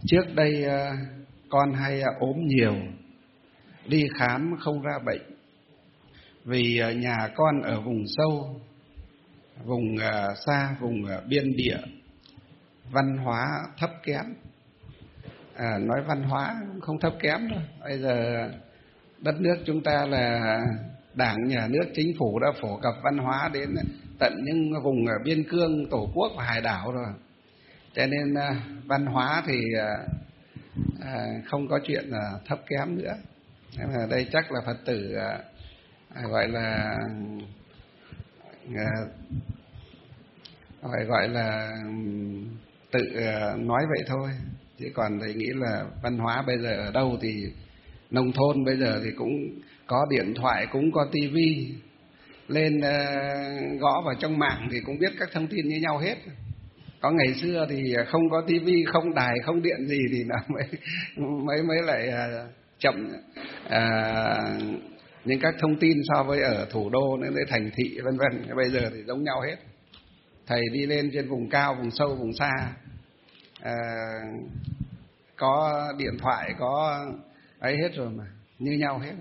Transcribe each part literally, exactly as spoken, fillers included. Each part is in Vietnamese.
Trước đây con hay ốm nhiều, đi khám không ra bệnh. Vì nhà con ở vùng sâu, vùng xa, vùng biên địa, văn hóa thấp kém. À, nói văn hóa không thấp kém đâu. Bây giờ đất nước chúng ta là Đảng, Nhà nước, Chính phủ đã phổ cập văn hóa đến tận những vùng biên cương, tổ quốc và hải đảo rồi. Cho nên văn hóa thì à, không có chuyện là thấp kém nữa. Nên là đây chắc là Phật tử à, gọi là à, phải gọi là tự nói vậy thôi. Chứ còn thầy nghĩ là văn hóa bây giờ ở đâu thì nông thôn bây giờ thì cũng có điện thoại, cũng có tivi, lên uh, gõ vào trong mạng thì cũng biết các thông tin như nhau hết. Có ngày xưa thì không có tivi, không đài, không điện gì thì nó mới mới mới lại uh, chậm uh, những các thông tin so với ở thủ đô đến tới thành thị vân vân. Bây giờ thì giống nhau hết. Thầy đi lên trên vùng cao, vùng sâu, vùng xa, uh, có điện thoại, có ấy hết rồi mà, như nhau hết.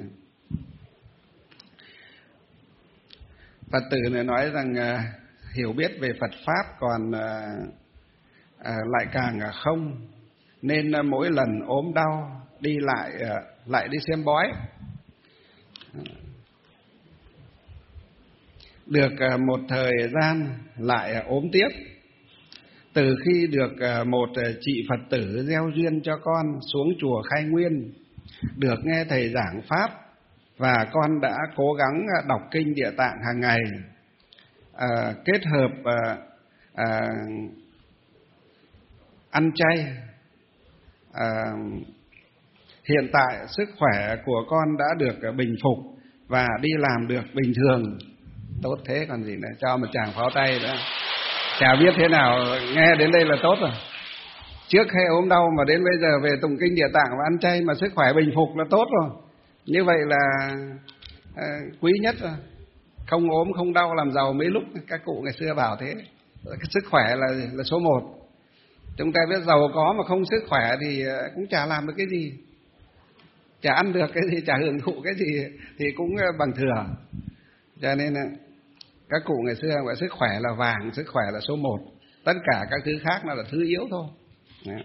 Phật tử này nói rằng à, hiểu biết về Phật Pháp còn à, à, lại càng à, không, nên à, mỗi lần ốm đau đi lại à, lại đi xem bói. Được à, một thời gian lại à, ốm tiếp. Từ khi được à, một à, chị Phật tử gieo duyên cho con xuống chùa Khai Nguyên, được nghe thầy giảng Pháp, và con đã cố gắng đọc kinh Địa Tạng hàng ngày, à, kết hợp à, à, ăn chay. À, hiện tại sức khỏe của con đã được bình phục và đi làm được bình thường. Tốt thế còn gì nữa, cho một tràng pháo tay nữa. Chả biết thế nào, nghe đến đây là tốt rồi. Trước hay ốm đau mà đến bây giờ về tụng kinh Địa Tạng và ăn chay mà sức khỏe bình phục là tốt rồi. Như vậy là à, quý nhất rồi. Không ốm không đau làm giàu mấy lúc. Các cụ ngày xưa bảo thế. Cái sức khỏe là, là số một. Chúng ta biết giàu có mà không sức khỏe thì cũng chả làm được cái gì, chả ăn được cái gì, chả hưởng thụ cái gì, thì cũng bằng thừa. Cho nên các cụ ngày xưa gọi sức khỏe là vàng, sức khỏe là số một. Tất cả các thứ khác là, là thứ yếu thôi. Đấy.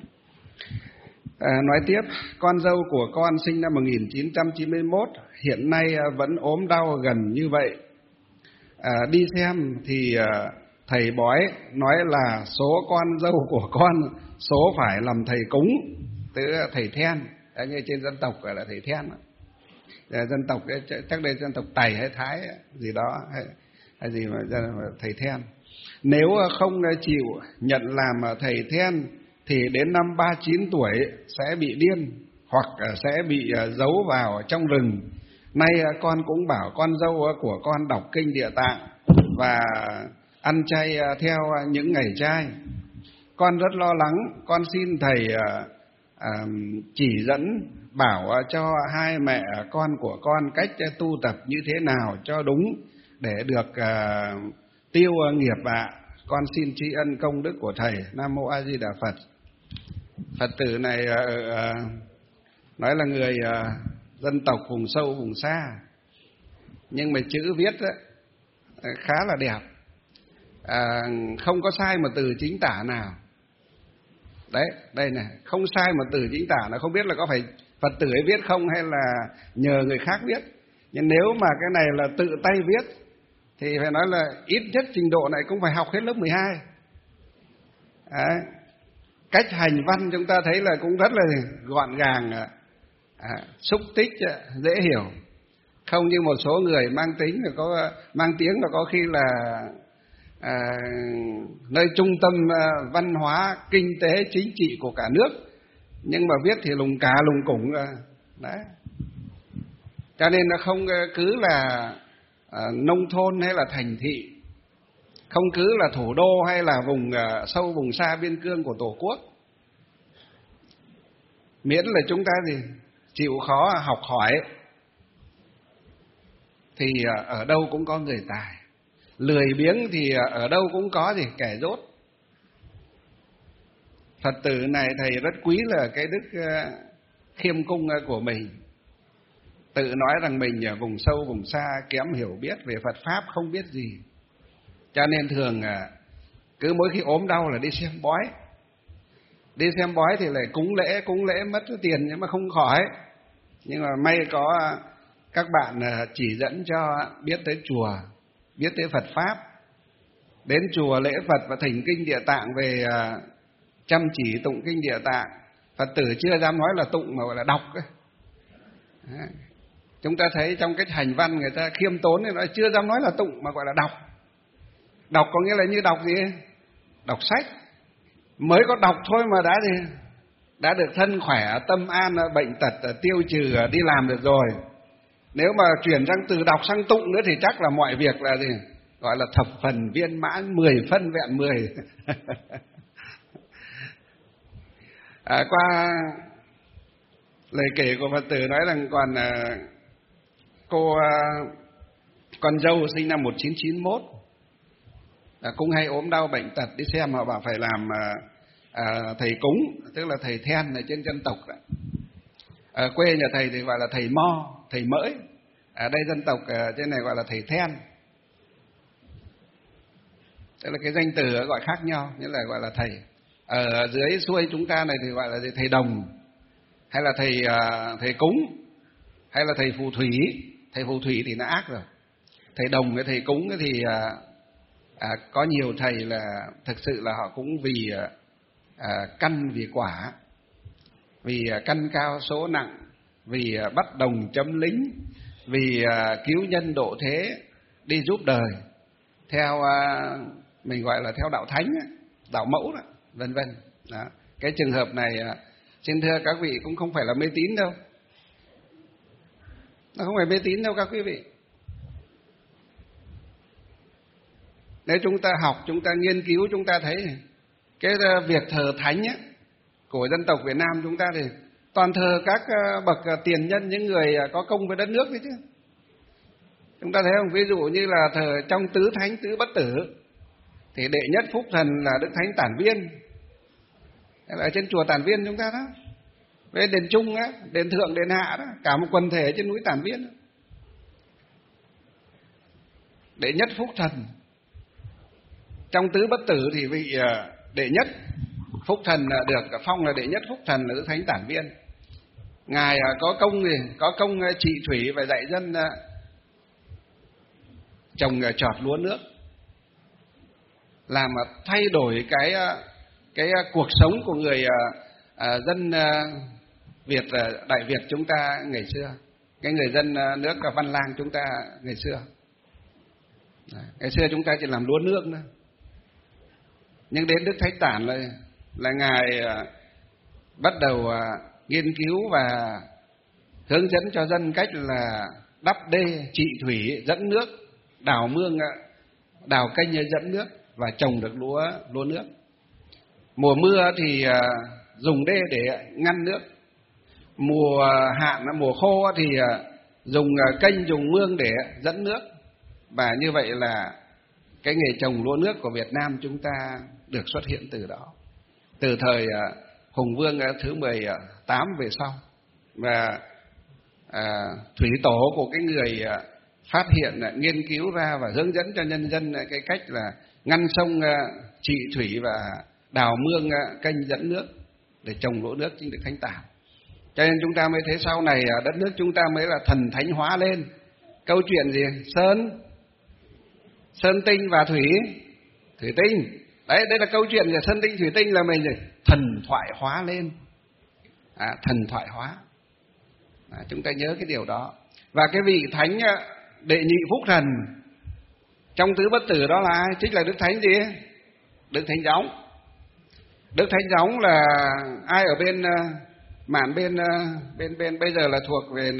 À, nói tiếp, con dâu của con sinh năm một nghìn chín trăm chín mươi mốt, hiện nay vẫn ốm đau gần như vậy. À, đi xem thì à, thầy bói nói là số con dâu của con số phải làm thầy cúng, tức là thầy then, như trên dân tộc gọi là thầy then. À, dân tộc chắc đây dân tộc Tày hay Thái gì đó, hay, hay gì mà thầy then. Nếu không chịu nhận làm thầy then thì đến năm ba mươi chín tuổi sẽ bị điên hoặc sẽ bị giấu vào trong rừng. Nay con cũng bảo con dâu của con đọc kinh Địa Tạng và ăn chay theo những ngày trai. Con rất lo lắng, con xin thầy à, chỉ dẫn bảo cho hai mẹ con của con cách tu tập như thế nào cho đúng để được à, tiêu nghiệp ạ. À. Con xin tri ân công đức của thầy. Nam mô A Di Đà Phật. Phật tử này uh, nói là người uh, dân tộc vùng sâu vùng xa, nhưng mà chữ viết uh, khá là đẹp, uh, không có sai một từ chính tả nào. Đấy, đây này, không sai một từ chính tả nào. Không biết là có phải Phật tử ấy viết không hay là nhờ người khác viết. Nhưng nếu mà cái này là tự tay viết thì phải nói là ít nhất trình độ này cũng phải học hết lớp mười hai. Đấy. Cách hành văn chúng ta thấy là cũng rất là gọn gàng, à, xúc tích, dễ hiểu. Không như một số người mang tính là có mang tiếng là có khi là à, nơi trung tâm văn hóa, kinh tế, chính trị của cả nước, nhưng mà viết thì lùng cá lùng củng. Đấy. Cho nên nó không cứ là à, nông thôn hay là thành thị, không cứ là thủ đô hay là vùng uh, sâu vùng xa biên cương của Tổ quốc. Miễn là chúng ta gì chịu khó học hỏi thì uh, ở đâu cũng có người tài. Lười biếng thì uh, ở đâu cũng có gì kẻ dốt. Phật tử này thầy rất quý là cái đức uh, khiêm cung của mình. Tự nói rằng mình ở vùng sâu vùng xa kém hiểu biết về Phật Pháp, không biết gì. Cho nên thường uh, cứ mỗi khi ốm đau là đi xem bói. Đi xem bói thì lại cúng lễ, cúng lễ mất tiền nhưng mà không khỏi. Nhưng mà may có các bạn chỉ dẫn cho biết tới chùa, biết tới Phật Pháp. Đến chùa lễ Phật và thỉnh kinh Địa Tạng về chăm chỉ tụng kinh Địa Tạng. Phật tử chưa dám nói là tụng mà gọi là đọc. Đấy. Chúng ta thấy trong cái hành văn người ta khiêm tốn thì nó chưa dám nói là tụng mà gọi là đọc. Đọc có nghĩa là như đọc gì? Đọc sách. Mới có đọc thôi mà đã gì? Đã được thân khỏe, tâm an, bệnh tật tiêu trừ, đi làm được rồi. Nếu mà chuyển sang từ đọc sang tụng nữa thì chắc là mọi việc là gì? Gọi là thập phần viên mãn, mười phân vẹn mười. À, qua lời kể của Phật tử nói rằng còn à, cô à, con dâu sinh năm một nghìn chín trăm chín mươi mốt, à, cũng hay ốm đau bệnh tật, đi xem họ bảo phải làm à, à, thầy cúng, tức là thầy then ở trên dân tộc. À, quê nhà thầy thì gọi là thầy mo, thầy mỡi. Ở đây dân tộc à, trên này gọi là thầy then. Tức là cái danh từ gọi khác nhau, nghĩa là gọi là thầy. Ở dưới xuôi chúng ta này thì gọi là thầy đồng, hay là thầy uh, thầy cúng, hay là thầy phù thủy. Thầy phù thủy thì nó ác rồi. Thầy đồng với thầy cúng thì uh, uh, có nhiều thầy là thực sự là họ cũng vì uh, uh, căn vì quả, vì uh, căn cao số nặng, vì uh, bắt đồng chấm lính, vì uh, cứu nhân độ thế, đi giúp đời theo uh, mình gọi là theo đạo thánh, đạo mẫu đó, vân vân. Đó. Cái trường hợp này xin thưa các vị cũng không phải là mê tín đâu. Nó không phải mê tín đâu các quý vị. Nếu chúng ta học, chúng ta nghiên cứu, chúng ta thấy cái việc thờ thánh ấy, của dân tộc Việt Nam chúng ta thì toàn thờ các bậc tiền nhân, những người có công với đất nước đấy chứ. Chúng ta thấy không? Ví dụ như là thờ trong tứ thánh tứ bất tử thì đệ nhất phúc thần là Đức Thánh Tản Viên, ở trên chùa Tản Viên chúng ta đó. Với đền Trung á, đền Thượng, đền Hạ đó, cả một quần thể trên núi Tản Viên đó. Đệ nhất phúc thần. Trong tứ bất tử thì vị đệ nhất phúc thần được phong là đệ nhất phúc thần là Đức Thánh Tản Viên. Ngài có công gì? Có công trị thủy và dạy dân trồng trọt lúa nước, làm thay đổi cái cái cuộc sống của người à, dân à, Việt, Đại Việt chúng ta ngày xưa, cái người dân nước Văn Lang chúng ta ngày xưa. Đấy, ngày xưa chúng ta chỉ làm lúa nước nữa, nhưng đến Đức Thánh Tản là là ngài à, bắt đầu à, nghiên cứu và hướng dẫn cho dân cách là đắp đê, trị thủy, dẫn nước, đào mương, đào kênh dẫn nước và trồng được lúa lúa nước. Mùa mưa thì uh, dùng đê để ngăn nước, mùa hạn, mùa khô thì uh, dùng uh, kênh, dùng mương để dẫn nước. Và như vậy là cái nghề trồng lúa nước của Việt Nam chúng ta được xuất hiện từ đó, từ thời uh, Hùng Vương uh, thứ mười tám về sau. Và uh, thủy tổ của cái người uh, phát hiện, uh, nghiên cứu ra và hướng dẫn cho nhân dân uh, cái cách là ngăn sông, uh, trị thủy và đào mương, kênh dẫn nước để trồng lúa nước trên Đức Thánh Tản. Cho nên chúng ta mới thấy sau này đất nước chúng ta mới là thần thánh hóa lên. Câu chuyện gì? Sơn, sơn tinh và thủy, thủy tinh. Đấy, đây là câu chuyện về sơn tinh, thủy tinh là mình gì? Thần thoại hóa lên. À, thần thoại hóa. À, chúng ta nhớ cái điều đó. Và cái vị thánh đệ nhị phúc thần trong tứ bất tử đó là ai? Chính là Đức Thánh gì? Đức Thánh Gióng. Đức Thánh Gióng là ai ở bên uh, mạn bên uh, bên bên bây giờ là thuộc về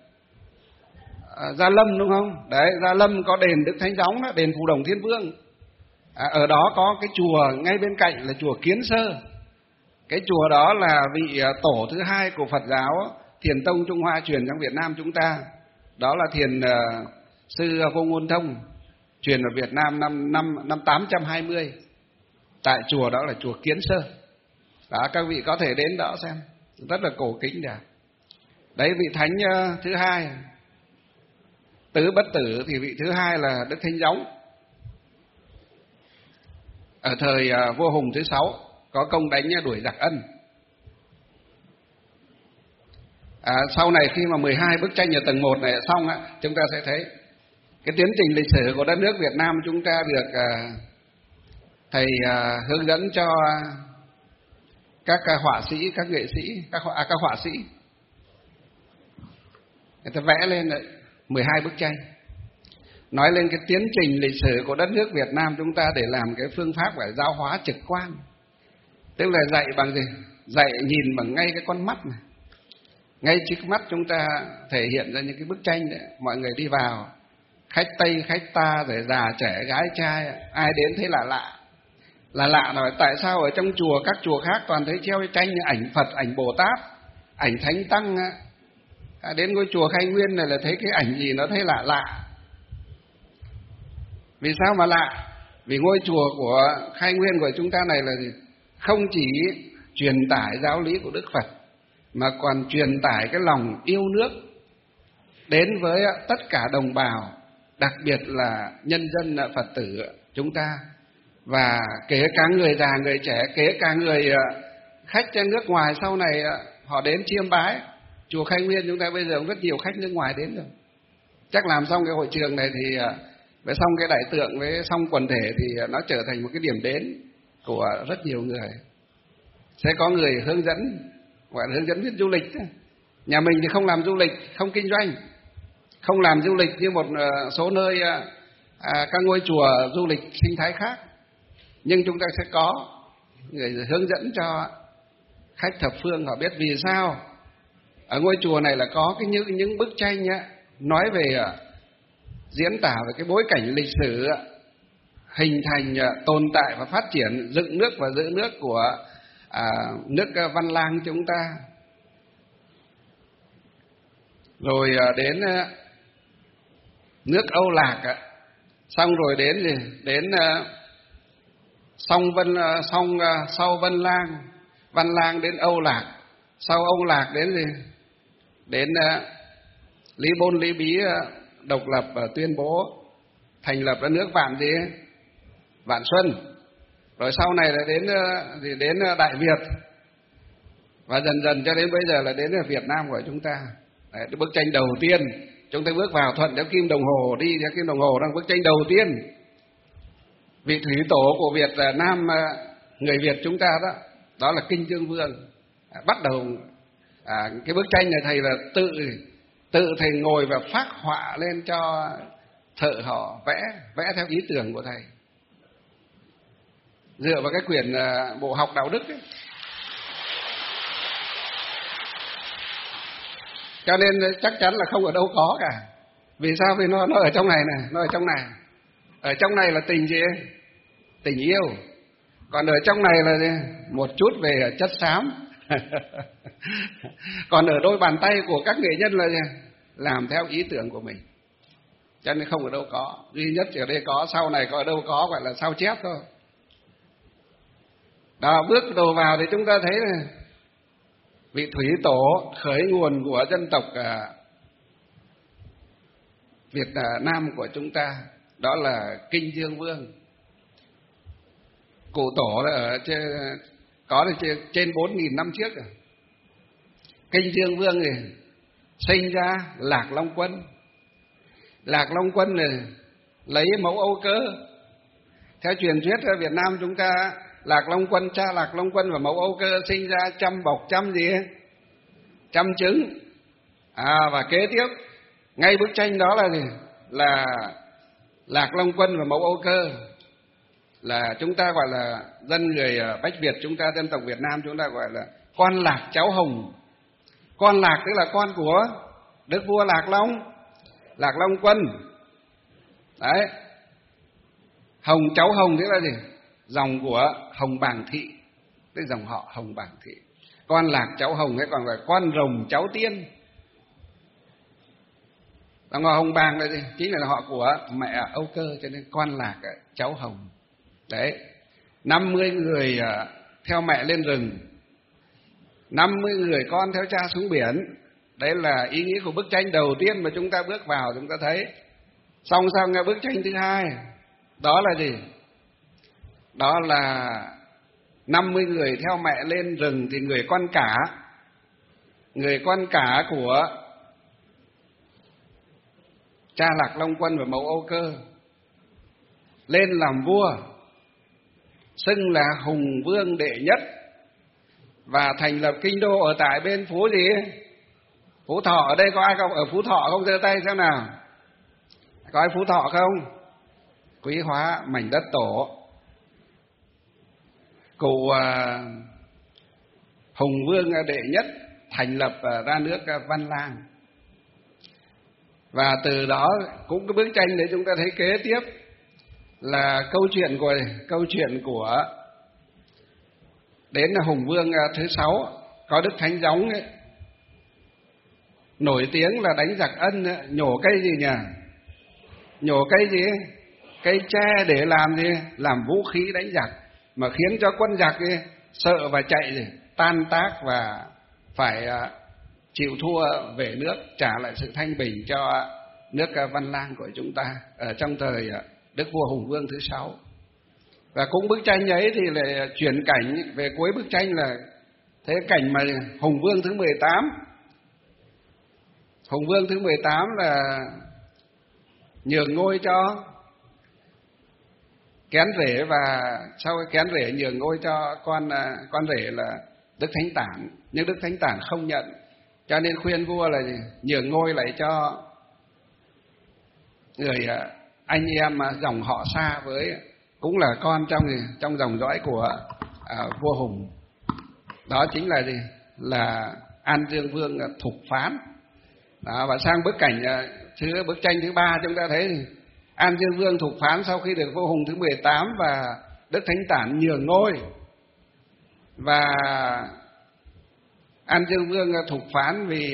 uh, Gia Lâm đúng không? Đấy, Gia Lâm có đền Đức Thánh Gióng đó, đền Phù Đồng Thiên Vương. À, ở đó có cái chùa ngay bên cạnh là chùa Kiến Sơ. Cái chùa đó là vị uh, tổ thứ hai của Phật giáo Thiền Tông Trung Hoa truyền trong Việt Nam chúng ta. Đó là Thiền uh, sư Vô Ngôn Thông, truyền ở Việt Nam năm năm năm tám trăm hai mươi. Tại chùa đó là chùa Kiến Sơ. À, các vị có thể đến đó xem, rất là cổ kính đẹp. Đấy, vị thánh thứ hai, tứ bất tử, thì vị thứ hai là Đức Thánh Giống. Ở thời vua Hùng thứ sáu có công đánh đuổi giặc Ân. À, sau này khi mà mười hai bức tranh ở tầng một này xong á, chúng ta sẽ thấy cái tiến trình lịch sử của đất nước Việt Nam chúng ta được à, thầy à, hướng dẫn cho các họa sĩ, các nghệ sĩ, các họa, à, các họa sĩ. Người ta vẽ lên mười hai bức tranh, nói lên cái tiến trình lịch sử của đất nước Việt Nam chúng ta để làm cái phương pháp phải giáo hóa trực quan. Tức là dạy bằng gì? Dạy nhìn bằng ngay cái con mắt này. Ngay trước mắt chúng ta thể hiện ra những cái bức tranh đấy, mọi người đi vào, khách Tây, khách ta, rồi già trẻ, gái trai, ai đến thấy lạ lạ. Là lạ rồi, tại sao ở trong chùa, các chùa khác toàn thấy treo tranh như ảnh Phật, ảnh Bồ Tát, ảnh Thánh Tăng. À, đến ngôi chùa Khai Nguyên này là thấy cái ảnh gì nó thấy lạ lạ. Vì sao mà lạ? Vì ngôi chùa của Khai Nguyên của chúng ta này là gì? Không chỉ truyền tải giáo lý của Đức Phật, mà còn truyền tải cái lòng yêu nước đến với tất cả đồng bào, đặc biệt là nhân dân Phật tử chúng ta. Và kể cả người già, người trẻ, kể cả người khách nước ngoài sau này họ đến chiêm bái. Chùa Khai Nguyên chúng ta bây giờ cũng rất nhiều khách nước ngoài đến rồi. Chắc làm xong cái hội trường này thì với xong cái đại tượng, với xong quần thể thì nó trở thành một cái điểm đến của rất nhiều người. Sẽ có người hướng dẫn, gọi là hướng dẫn viên du lịch. Nhà mình thì không làm du lịch, không kinh doanh, không làm du lịch như một số nơi, à, các ngôi chùa du lịch sinh thái khác. Nhưng chúng ta sẽ có người hướng dẫn cho khách thập phương họ biết vì sao ở ngôi chùa này là có cái những những bức tranh á, nói về diễn tả về cái bối cảnh lịch sử hình thành, tồn tại và phát triển, dựng nước và giữ nước của à, nước Văn Lang chúng ta. Rồi đến nước Âu Lạc, xong rồi đến gì? Đến song Vân, song sau Vân Lang, Văn Lang đến Âu Lạc, sau Âu Lạc đến gì? Đến Lý Bôn Lý Bí độc lập và tuyên bố thành lập ra nước Vạn gì? Vạn Xuân. Rồi sau này là đến thì đến Đại Việt, và dần dần cho đến bây giờ là đến Việt Nam của chúng ta. Đấy, bức tranh đầu tiên chúng ta bước vào thuận theo kim đồng hồ, đi theo kim đồng hồ, đang bức tranh đầu tiên. Vị thủy tổ của Việt Nam, người Việt chúng ta đó, đó là Kinh Dương Vương. À, bắt đầu à, cái bức tranh này thầy là tự tự thầy ngồi và phác họa lên cho thợ họ vẽ, vẽ theo ý tưởng của thầy, dựa vào cái quyển uh, bộ học đạo đức ấy. Cho nên chắc chắn là không ở đâu có cả. Vì sao? Vì nó nó ở trong này này, nó ở trong này. Ở trong này là tình gì? Tình yêu. Còn ở trong này là gì? Một chút về chất xám. Còn ở đôi bàn tay của các nghệ nhân là gì? Làm theo ý tưởng của mình. Cho nên không ở đâu có. Duy nhất ở đây có, sau này có ở đâu có, gọi là sao chép thôi. Đó, bước đầu vào thì chúng ta thấy này, vị thủy tổ khởi nguồn của dân tộc à, Việt Nam của chúng ta, đó là Kinh Dương Vương. Cụ tổ là ở trên, có trên, trên bốn nghìn năm trước rồi. Kinh Dương Vương thì sinh ra Lạc Long Quân. Lạc Long Quân này lấy mẫu Âu Cơ. Theo truyền thuyết ở Việt Nam chúng ta, Lạc Long Quân, cha Lạc Long Quân và mẫu Âu Cơ sinh ra trăm bọc trăm gì ấy? Trăm trứng. À, và kế tiếp ngay bức tranh đó là gì? Là Lạc Long Quân và mẫu Âu Cơ, là chúng ta gọi là dân người Bách Việt, chúng ta dân tộc Việt Nam chúng ta gọi là con Lạc cháu Hồng. Con Lạc tức là con của Đức vua Lạc Long, Lạc Long Quân. Đấy. Hồng cháu Hồng tức là gì? Dòng của Hồng Bàng Thị, tức dòng họ Hồng Bàng Thị. Con Lạc cháu Hồng hay còn gọi con Rồng cháu Tiên. Dòng họ Hồng Bàng là gì? Chính là họ của mẹ Âu Cơ, cho nên con Lạc cháu Hồng. Đấy. năm mươi người theo mẹ lên rừng, năm mươi người con theo cha xuống biển. Đấy là ý nghĩa của bức tranh đầu tiên mà chúng ta bước vào, chúng ta thấy. Song song là bức tranh thứ hai, đó là gì? Đó là năm mươi người theo mẹ lên rừng thì người con cả, người con cả của cha Lạc Long Quân và mẫu Âu Cơ lên làm vua, xưng là Hùng Vương đệ nhất, và thành lập kinh đô ở tại bên Phú gì? Phú Thọ. Ở đây có ai không? Ở Phú Thọ không? Giơ tay xem nào. Có ai Phú Thọ không? Quý hóa mảnh đất tổ. Cụ uh, Hùng Vương đệ nhất thành lập uh, ra nước uh, Văn Lang. Và từ đó cũng cái bức tranh đấy chúng ta thấy kế tiếp là câu chuyện của câu chuyện của đến là Hùng Vương uh, thứ sáu, có Đức Thánh Gióng ấy, nổi tiếng là đánh giặc Ân, nhổ cây gì nhỉ? Nhổ cây gì? Cây tre để làm gì? Làm vũ khí đánh giặc, mà khiến cho quân giặc ấy, sợ và chạy gì? Tan tác và phải uh, chịu thua về nước, trả lại sự thanh bình cho nước uh, Văn Lang của chúng ta ở trong thời uh, Đức vua Hùng Vương thứ sáu. Và cũng bức tranh ấy thì lại chuyển cảnh về cuối bức tranh là thế cảnh mà Hùng Vương thứ mười tám. Hùng Vương thứ mười tám là nhường ngôi cho Kén Rể, và sau cái Kén Rể nhường ngôi cho con con rể là Đức Thánh Tản, nhưng Đức Thánh Tản không nhận, cho nên khuyên vua là gì? Nhường ngôi lại cho người anh em dòng họ xa với, cũng là con trong trong dòng dõi của à, vua Hùng. Đó chính là gì? Là An Dương Vương Thục Phán. Đó, và sang bức cảnh thứ bức tranh thứ ba chúng ta thấy thì An Dương Vương Thục Phán sau khi được vua Hùng thứ mười tám và Đức Thánh Tản nhường ngôi, và An Dương Vương Thục Phán vì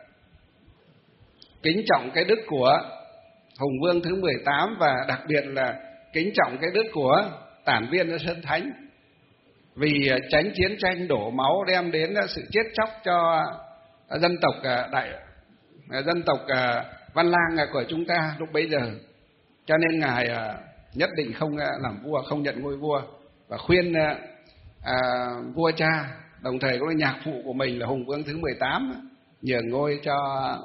kính trọng cái đức của Hùng Vương thứ mười tám và đặc biệt là kính trọng cái đức của Tản Viên ở Sơn Thánh, vì tránh chiến tranh đổ máu đem đến sự chết chóc cho dân tộc đại dân tộc Văn Lang của chúng ta lúc bấy giờ, cho nên ngài nhất định không làm vua, không nhận ngôi vua, và khuyên à, vua cha, đồng thời có nhạc phụ của mình là Hùng Vương thứ mười tám nhường ngôi cho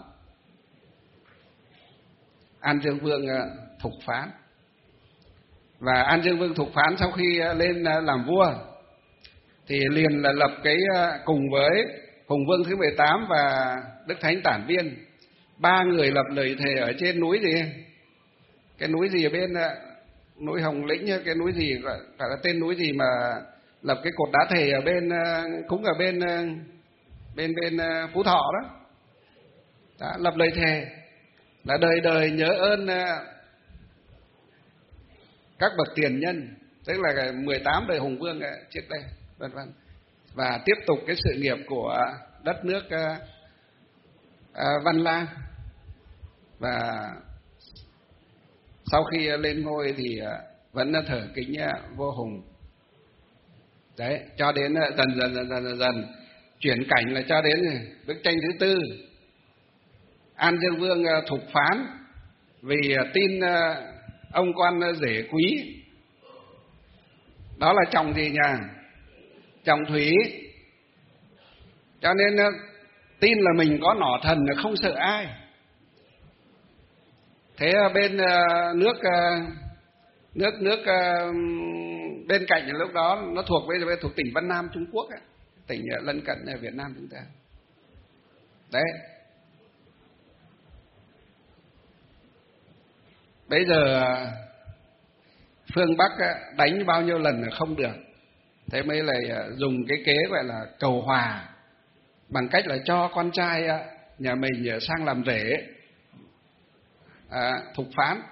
An Dương Vương Thục Phán. Và An Dương Vương Thục Phán sau khi lên làm vua thì liền là lập cái cùng với Hùng Vương thứ mười tám và Đức Thánh Tản Viên, ba người lập lời thề ở trên núi gì? Cái núi gì ở bên núi Hồng Lĩnh, cái núi gì gọi là tên núi gì mà lập cái cột đá thề ở bên cũng ở bên bên bên Phú Thọ đó. Đó, lập lời thề là đời đời nhớ ơn các bậc tiền nhân, tức là mười tám đời Hùng Vương trước đây, vân vân, và tiếp tục cái sự nghiệp của đất nước Văn Lang. Và sau khi lên ngôi thì vẫn thờ kính vua Hùng. Đấy, cho đến dần dần dần dần, dần chuyển cảnh là cho đến bức tranh thứ tư, An Dương Vương Thục Phán vì tin ông con rể quý, đó là chồng gì nhỉ? Chồng Thủy, cho nên tin là mình có nỏ thần là không sợ ai. Thế bên nước nước nước bên cạnh lúc đó nó thuộc bây giờ thuộc tỉnh Vân Nam Trung Quốc ấy, tỉnh lân cận Việt Nam chúng ta. Đấy. Bây giờ phương Bắc đánh bao nhiêu lần là không được, thế mới lại dùng cái kế gọi là cầu hòa, bằng cách là cho con trai nhà mình sang làm rể à, Thục Phán.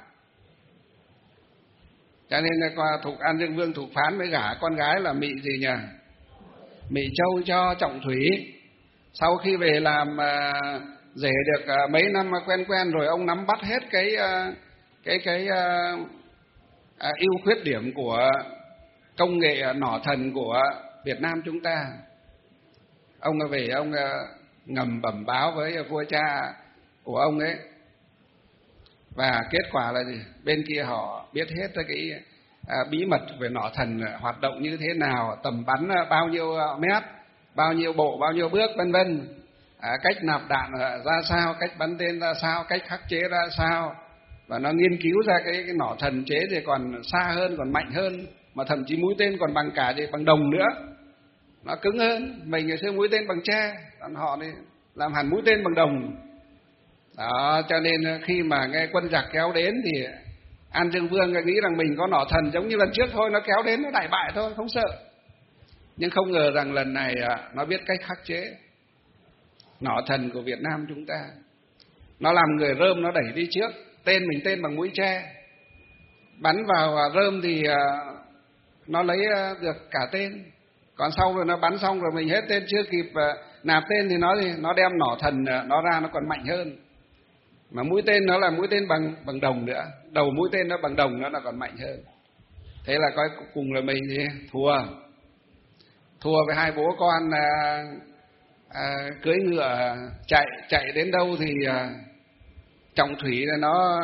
Cho nên là Thục An Dương Vương Thục Phán mới gả con gái là Mị gì nhỉ? Mị Châu cho Trọng Thủy. Sau khi về làm uh, rể được uh, mấy năm quen quen rồi, ông nắm bắt hết cái uh, cái cái uh, uh, ưu khuyết điểm của công nghệ nỏ thần của Việt Nam chúng ta. Ông về ông ngầm bẩm báo với vua cha của ông ấy, và kết quả là gì? Bên kia họ biết hết cái à, bí mật về nỏ thần hoạt động như thế nào, tầm bắn bao nhiêu mét, bao nhiêu bộ, bao nhiêu bước, vân vân, à, cách nạp đạn ra sao, cách bắn tên ra sao, cách khắc chế ra sao, và nó nghiên cứu ra cái, cái nỏ thần chế thì còn xa hơn, còn mạnh hơn, mà thậm chí mũi tên còn bằng cả gì bằng đồng nữa, nó cứng hơn. Mình ngày xưa mũi tên bằng tre, còn họ thì làm hẳn mũi tên bằng đồng. Đó, cho nên khi mà nghe quân giặc kéo đến thì An Dương Vương nghĩ rằng mình có nỏ thần giống như lần trước thôi, nó kéo đến nó đại bại thôi, không sợ. Nhưng không ngờ rằng lần này nó biết cách khắc chế. Nỏ thần của Việt Nam chúng ta, nó làm người rơm nó đẩy đi trước, tên mình tên bằng mũi tre, bắn vào rơm thì nó lấy được cả tên, còn sau rồi nó bắn xong rồi mình hết tên, chưa kịp nạp tên thì nó thì nó đem nỏ thần nó ra, nó còn mạnh hơn. Mà mũi tên nó là mũi tên bằng bằng đồng nữa, đầu mũi tên nó bằng đồng, nó là còn mạnh hơn. Thế là coi cùng là mình thì thua, thua với hai bố con à, à, cưỡi ngựa chạy chạy đến đâu thì à, Trọng Thủy là nó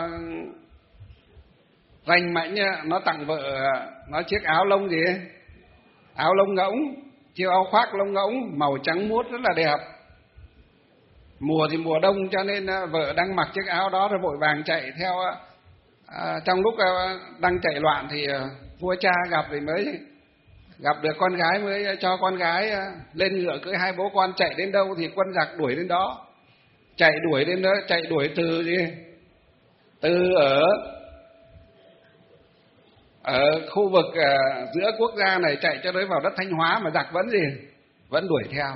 ranh mãnh, nó tặng vợ nó chiếc áo lông gì ấy, áo lông ngỗng, chiếc áo khoác lông ngỗng màu trắng muốt rất là đẹp. Mùa thì mùa đông cho nên vợ đang mặc chiếc áo đó rồi vội vàng chạy theo. À, trong lúc đang chạy loạn thì vua cha gặp thì mới gặp được con gái, mới cho con gái lên ngựa cưỡi hai bố con chạy đến đâu thì quân giặc đuổi đến đó, chạy đuổi đến đó, chạy đuổi từ gì, từ ở ở khu vực uh, giữa quốc gia này chạy cho tới vào đất Thanh Hóa mà giặc vẫn gì, vẫn đuổi theo.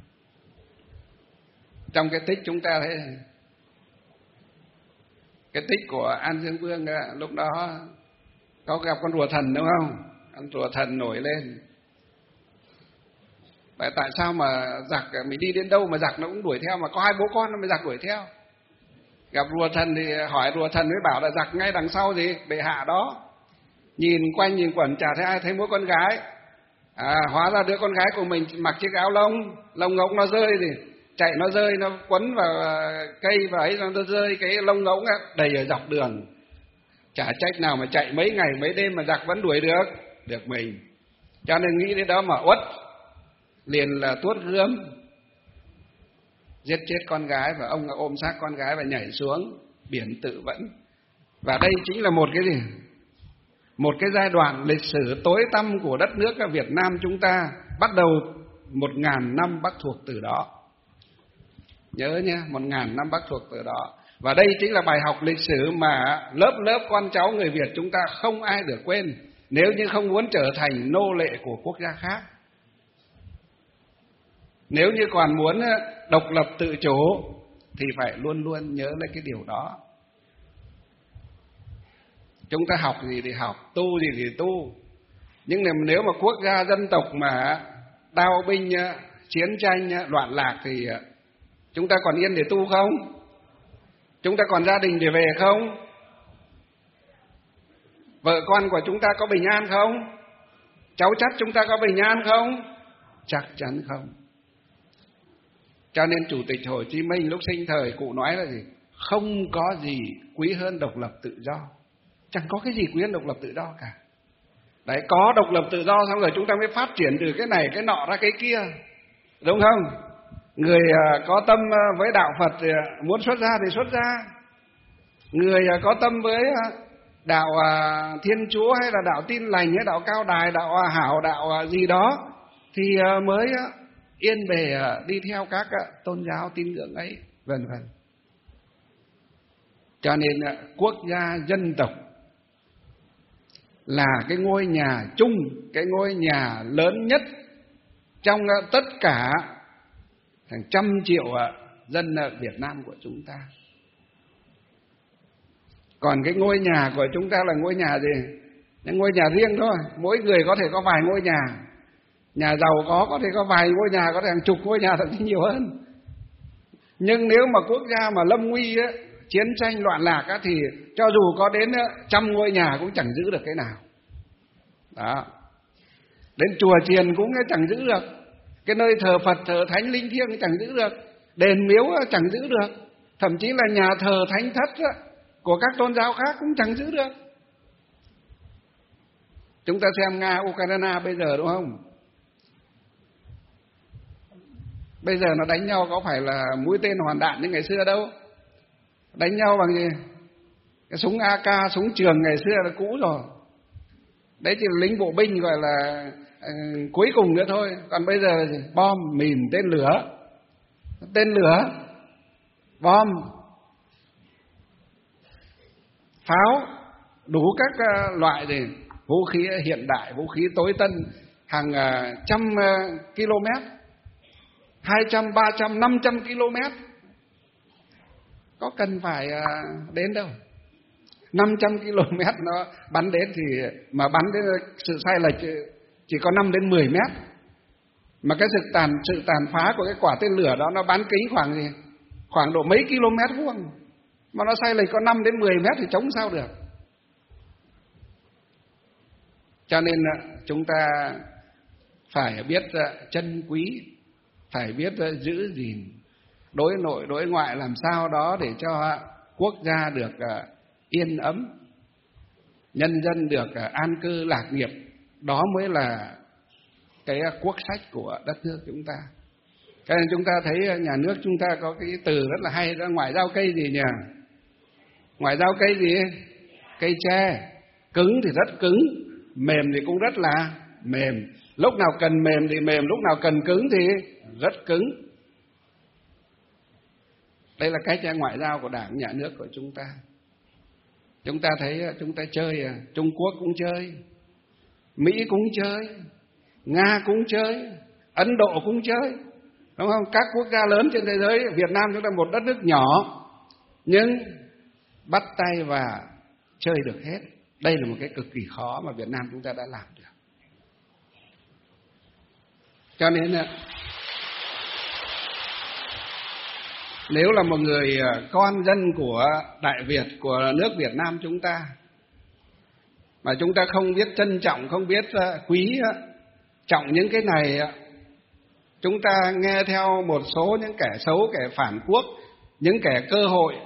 Trong cái tích chúng ta thấy cái tích của An Dương Vương lúc đó có gặp con rùa thần đúng không? Con rùa thần nổi lên. Vậy tại sao mà giặc mình đi đến đâu mà giặc nó cũng đuổi theo, mà có hai bố con nó mới giặc đuổi theo? Gặp rùa thần thì hỏi rùa thần mới bảo là giặc ngay đằng sau gì bệ hạ đó. Nhìn quanh nhìn quẩn chả thấy ai thấy mỗi con gái. À, hóa ra đứa con gái của mình mặc chiếc áo lông, lông ngỗng nó rơi thì chạy nó rơi, nó quấn vào cây và ấy nó rơi cái lông ngỗng đầy ở dọc đường. Chả trách nào mà chạy mấy ngày mấy đêm mà giặc vẫn đuổi được được mình. Cho nên nghĩ đến đó mà uất, liền là tuốt gươm giết chết con gái, và ông ôm xác con gái và nhảy xuống biển tự vẫn. Và đây chính là một cái gì? Một cái giai đoạn lịch sử tối tăm của đất nước Việt Nam chúng ta, bắt đầu một ngàn năm Bắc thuộc từ đó. Nhớ nhé, một ngàn năm Bắc thuộc từ đó. Và đây chính là bài học lịch sử mà lớp lớp con cháu người Việt chúng ta không ai được quên, nếu như không muốn trở thành nô lệ của quốc gia khác. Nếu như còn muốn độc lập tự chủ thì phải luôn luôn nhớ lấy cái điều đó. Chúng ta học gì thì học, tu gì thì tu. Nhưng nếu mà quốc gia dân tộc mà đao binh, chiến tranh, loạn lạc thì chúng ta còn yên để tu không? Chúng ta còn gia đình để về không? Vợ con của chúng ta có bình an không? Cháu chắt chúng ta có bình an không? Chắc chắn không. Cho nên Chủ tịch Hồ Chí Minh lúc sinh thời cụ nói là gì? Không có gì quý hơn độc lập tự do. Chẳng có cái gì quý hơn độc lập tự do cả. Đấy, có độc lập tự do xong rồi chúng ta mới phát triển từ cái này cái nọ ra cái kia, đúng không? Người có tâm với đạo Phật thì muốn xuất gia thì xuất gia, người có tâm với đạo Thiên Chúa hay là đạo Tin Lành hay đạo Cao Đài, đạo Hảo, đạo gì đó thì mới yên bề đi theo các tôn giáo tín ngưỡng ấy, vân vân. Cho nên quốc gia dân tộc là cái ngôi nhà chung, cái ngôi nhà lớn nhất trong tất cả hàng trăm triệu dân Việt Nam của chúng ta. Còn cái ngôi nhà của chúng ta là ngôi nhà gì? Những ngôi nhà riêng thôi, mỗi người có thể có vài ngôi nhà. Nhà giàu có có thể có vài ngôi nhà, có thể hàng chục ngôi nhà, thậm chí nhiều hơn. Nhưng nếu mà quốc gia mà lâm nguy á, chiến tranh loạn lạc á, thì cho dù có đến trăm ngôi nhà cũng chẳng giữ được cái nào. Đó. Đến chùa chiền cũng chẳng giữ được. Cái nơi thờ Phật, thờ thánh linh thiêng chẳng giữ được, đền miếu chẳng giữ được, thậm chí là nhà thờ thánh thất của các tôn giáo khác cũng chẳng giữ được. Chúng ta xem Nga, Ukraine bây giờ đúng không? Bây giờ nó đánh nhau có phải là mũi tên hoàn đạn như ngày xưa đâu. Đánh nhau bằng gì? Cái súng a ca, súng trường ngày xưa là cũ rồi. Đấy chỉ là lính bộ binh gọi là uh, cuối cùng nữa thôi. Còn bây giờ là gì? Bom, mìn, tên lửa. Tên lửa, bom, pháo, đủ các uh, loại gì? Vũ khí hiện đại, vũ khí tối tân, hàng uh, trăm uh, km, hai trăm, ba trăm, năm trăm km. Có cần phải uh, đến đâu. năm trăm km nó bắn đến thì mà bắn đến sự sai lệch chỉ có năm đến mười mét. Mà cái sự tàn sự tàn phá của cái quả tên lửa đó nó bắn kính khoảng gì? Khoảng độ mấy km vuông. Mà nó sai lệch có năm đến mười mét thì chống sao được. Cho nên chúng ta phải biết trân quý, phải biết giữ gìn đối nội đối ngoại làm sao đó để cho quốc gia được yên ấm, nhân dân được an cư lạc nghiệp. Đó mới là cái quốc sách của đất nước chúng ta. Cho nên chúng ta thấy nhà nước chúng ta có cái từ rất là hay đó, ngoại giao cây gì nhỉ? Ngoại giao cây gì? Cây tre. Cứng thì rất cứng, mềm thì cũng rất là mềm. Lúc nào cần mềm thì mềm, lúc nào cần cứng thì rất cứng. Đây là cách ngoại giao của Đảng, nhà nước của chúng ta. Chúng ta thấy chúng ta chơi, Trung Quốc cũng chơi, Mỹ cũng chơi, Nga cũng chơi, Ấn Độ cũng chơi, đúng không? Các quốc gia lớn trên thế giới, Việt Nam chúng ta một đất nước nhỏ, nhưng bắt tay và chơi được hết. Đây là một cái cực kỳ khó mà Việt Nam chúng ta đã làm được. Cho nên nếu là một người con dân của Đại Việt, của nước Việt Nam chúng ta, mà chúng ta không biết trân trọng, không biết quý trọng những cái này, chúng ta nghe theo một số những kẻ xấu, kẻ phản quốc, những kẻ cơ hội,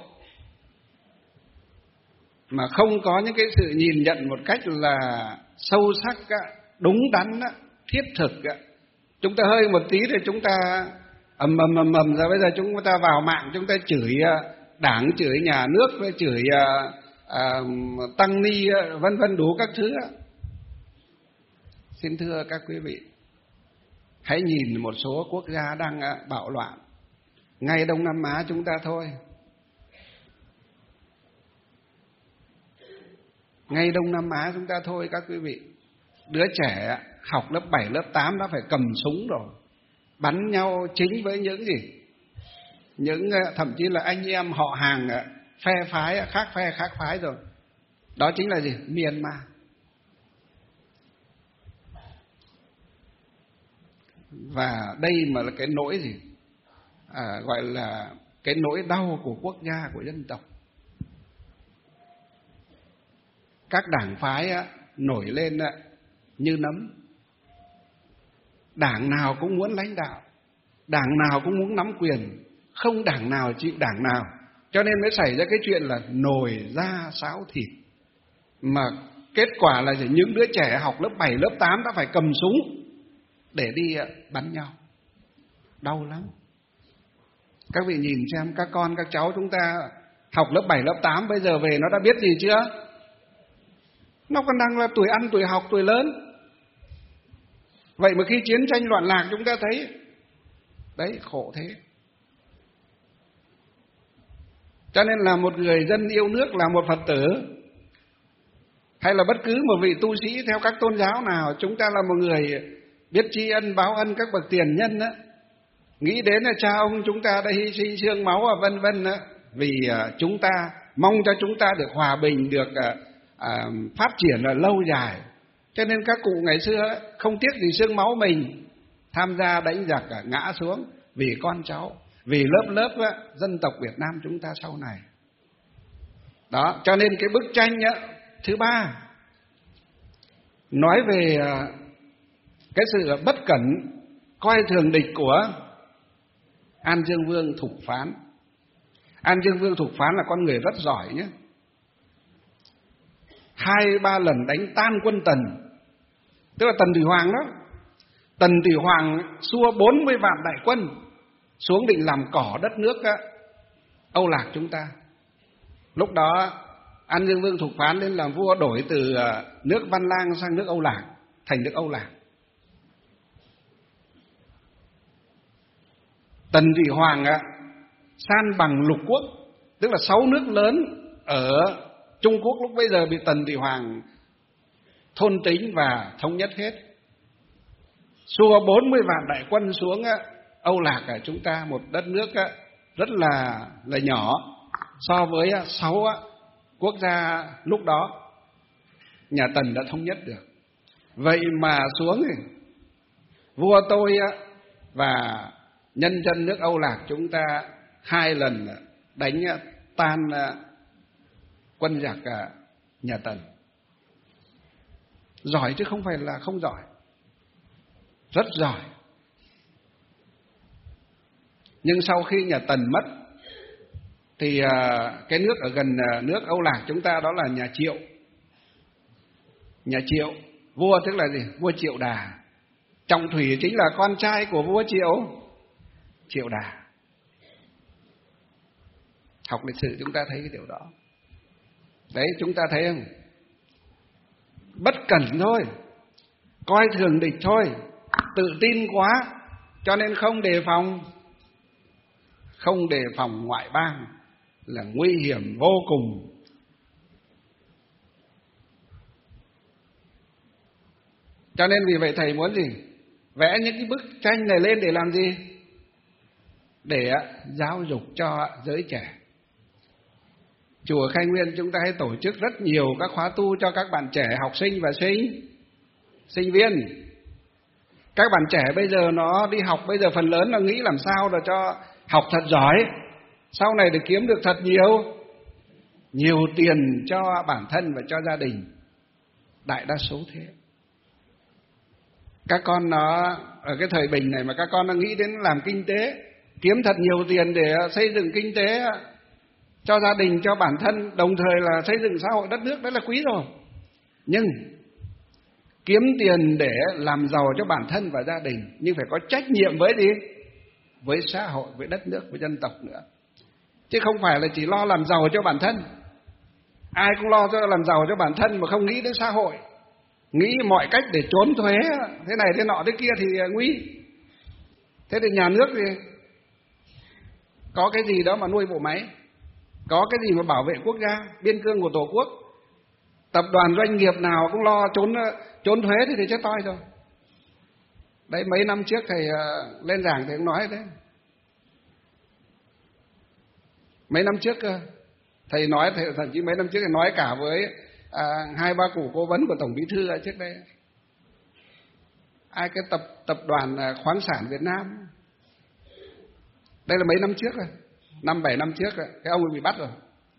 mà không có những cái sự nhìn nhận một cách là sâu sắc, đúng đắn, thiết thực. Chúng ta hơi một tí thì chúng ta ầm ầm ầm ầm ra, bây giờ chúng ta vào mạng chúng ta chửi Đảng, chửi nhà nước, chửi à, à, tăng ni, vân vân đủ các thứ. Xin thưa các quý vị, hãy nhìn một số quốc gia đang bạo loạn ngay Đông Nam Á chúng ta thôi. Ngay Đông Nam Á chúng ta thôi các quý vị. Đứa trẻ học lớp bảy, lớp tám đã phải cầm súng rồi, bắn nhau chính với những gì? Những thậm chí là anh em họ hàng phe phái, khác phe khác phái rồi. Đó chính là gì? Myanmar. Và đây mà là cái nỗi gì? À, gọi là cái nỗi đau của quốc gia, của dân tộc. Các đảng phái á, nổi lên á, như nấm. Đảng nào cũng muốn lãnh đạo, đảng nào cũng muốn nắm quyền, không đảng nào chịu đảng nào. Cho nên mới xảy ra cái chuyện là nồi da sáo thịt. Mà kết quả là những đứa trẻ học lớp bảy, lớp tám đã phải cầm súng để đi bắn nhau. Đau lắm. Các vị nhìn xem các con, các cháu chúng ta học lớp bảy, lớp tám bây giờ về nó đã biết gì chưa? Nó còn đang là tuổi ăn, tuổi học, tuổi lớn. Vậy mà khi chiến tranh loạn lạc chúng ta thấy, đấy, khổ thế. Cho nên là một người dân yêu nước, là một Phật tử, hay là bất cứ một vị tu sĩ theo các tôn giáo nào, chúng ta là một người biết tri ân báo ân các bậc tiền nhân á, nghĩ đến là cha ông chúng ta đã hy sinh xương máu và vân vân á, vì chúng ta mong cho chúng ta được hòa bình, được à, phát triển là lâu dài. Cho nên các cụ ngày xưa không tiếc gì xương máu mình, tham gia đánh giặc ngã xuống vì con cháu, vì lớp lớp á, dân tộc Việt Nam chúng ta sau này. Đó, cho nên cái bức tranh á, thứ ba nói về cái sự bất cẩn coi thường địch của An Dương Vương Thục Phán. An Dương Vương Thục Phán là con người rất giỏi nhé. Hai ba lần đánh tan quân Tần, tức là Tần Thủy Hoàng đó. Tần Thủy Hoàng xua bốn mươi vạn đại quân xuống định làm cỏ đất nước Âu Lạc chúng ta. Lúc đó An Dương Vương Thục Phán lên làm vua, đổi từ nước Văn Lang sang nước Âu Lạc, thành nước Âu Lạc. Tần Thủy Hoàng san bằng lục quốc, tức là sáu nước lớn ở Trung Quốc lúc bấy giờ bị Tần Thủy Hoàng thôn tính và thống nhất hết. Xua bốn mươi vạn đại quân xuống Âu Lạc ở chúng ta, một đất nước rất là là nhỏ so với sáu quốc gia lúc đó nhà Tần đã thống nhất được. Vậy mà xuống vua tôi và nhân dân nước Âu Lạc chúng ta hai lần đánh tan quân giặc nhà Tần. Giỏi chứ không phải là không giỏi, rất giỏi. Nhưng sau khi nhà Tần mất thì cái nước ở gần nước Âu Lạc chúng ta đó là nhà Triệu. Nhà Triệu, vua tức là gì? Vua Triệu Đà. Trọng Thủy chính là con trai của vua Triệu, Triệu Đà. Học lịch sử chúng ta thấy cái điều đó. Đấy, chúng ta thấy không? Bất cẩn thôi, coi thường địch thôi, tự tin quá, cho nên không đề phòng. Không đề phòng ngoại bang là nguy hiểm vô cùng. Cho nên vì vậy thầy muốn gì? Vẽ những cái bức tranh này lên để làm gì? Để giáo dục cho giới trẻ. Chùa Khai Nguyên chúng ta hay tổ chức rất nhiều các khóa tu cho các bạn trẻ, học sinh và sinh sinh viên. Các bạn trẻ bây giờ nó đi học, bây giờ phần lớn nó nghĩ làm sao để cho học thật giỏi, sau này để kiếm được thật nhiều nhiều tiền cho bản thân và cho gia đình. Đại đa số thế. Các con nó ở cái thời bình này mà các con nó nghĩ đến làm kinh tế, kiếm thật nhiều tiền để xây dựng kinh tế cho gia đình, cho bản thân, đồng thời là xây dựng xã hội đất nước, đó là quý rồi. Nhưng kiếm tiền để làm giàu cho bản thân và gia đình, nhưng phải có trách nhiệm với gì? Với xã hội, với đất nước, với dân tộc nữa. Chứ không phải là chỉ lo làm giàu cho bản thân. Ai cũng lo cho làm giàu cho bản thân mà không nghĩ đến xã hội, nghĩ mọi cách để trốn thuế thế này thế nọ thế kia thì nguy. Thế thì nhà nước thì có cái gì đó mà nuôi bộ máy, có cái gì mà bảo vệ quốc gia, biên cương của Tổ quốc. Tập đoàn doanh nghiệp nào cũng lo trốn trốn thuế thì, thì chết toi rồi. Đấy, mấy năm trước thầy lên giảng thầy cũng nói thế. Mấy năm trước thầy nói, thầy, thậm chí mấy năm trước thầy nói cả với à, hai ba cụ cố vấn của Tổng Bí thư ở trước đây. Ai cái tập tập đoàn khoáng sản Việt Nam. Đây là mấy năm trước rồi, năm bảy năm trước rồi, cái ông ấy bị bắt rồi.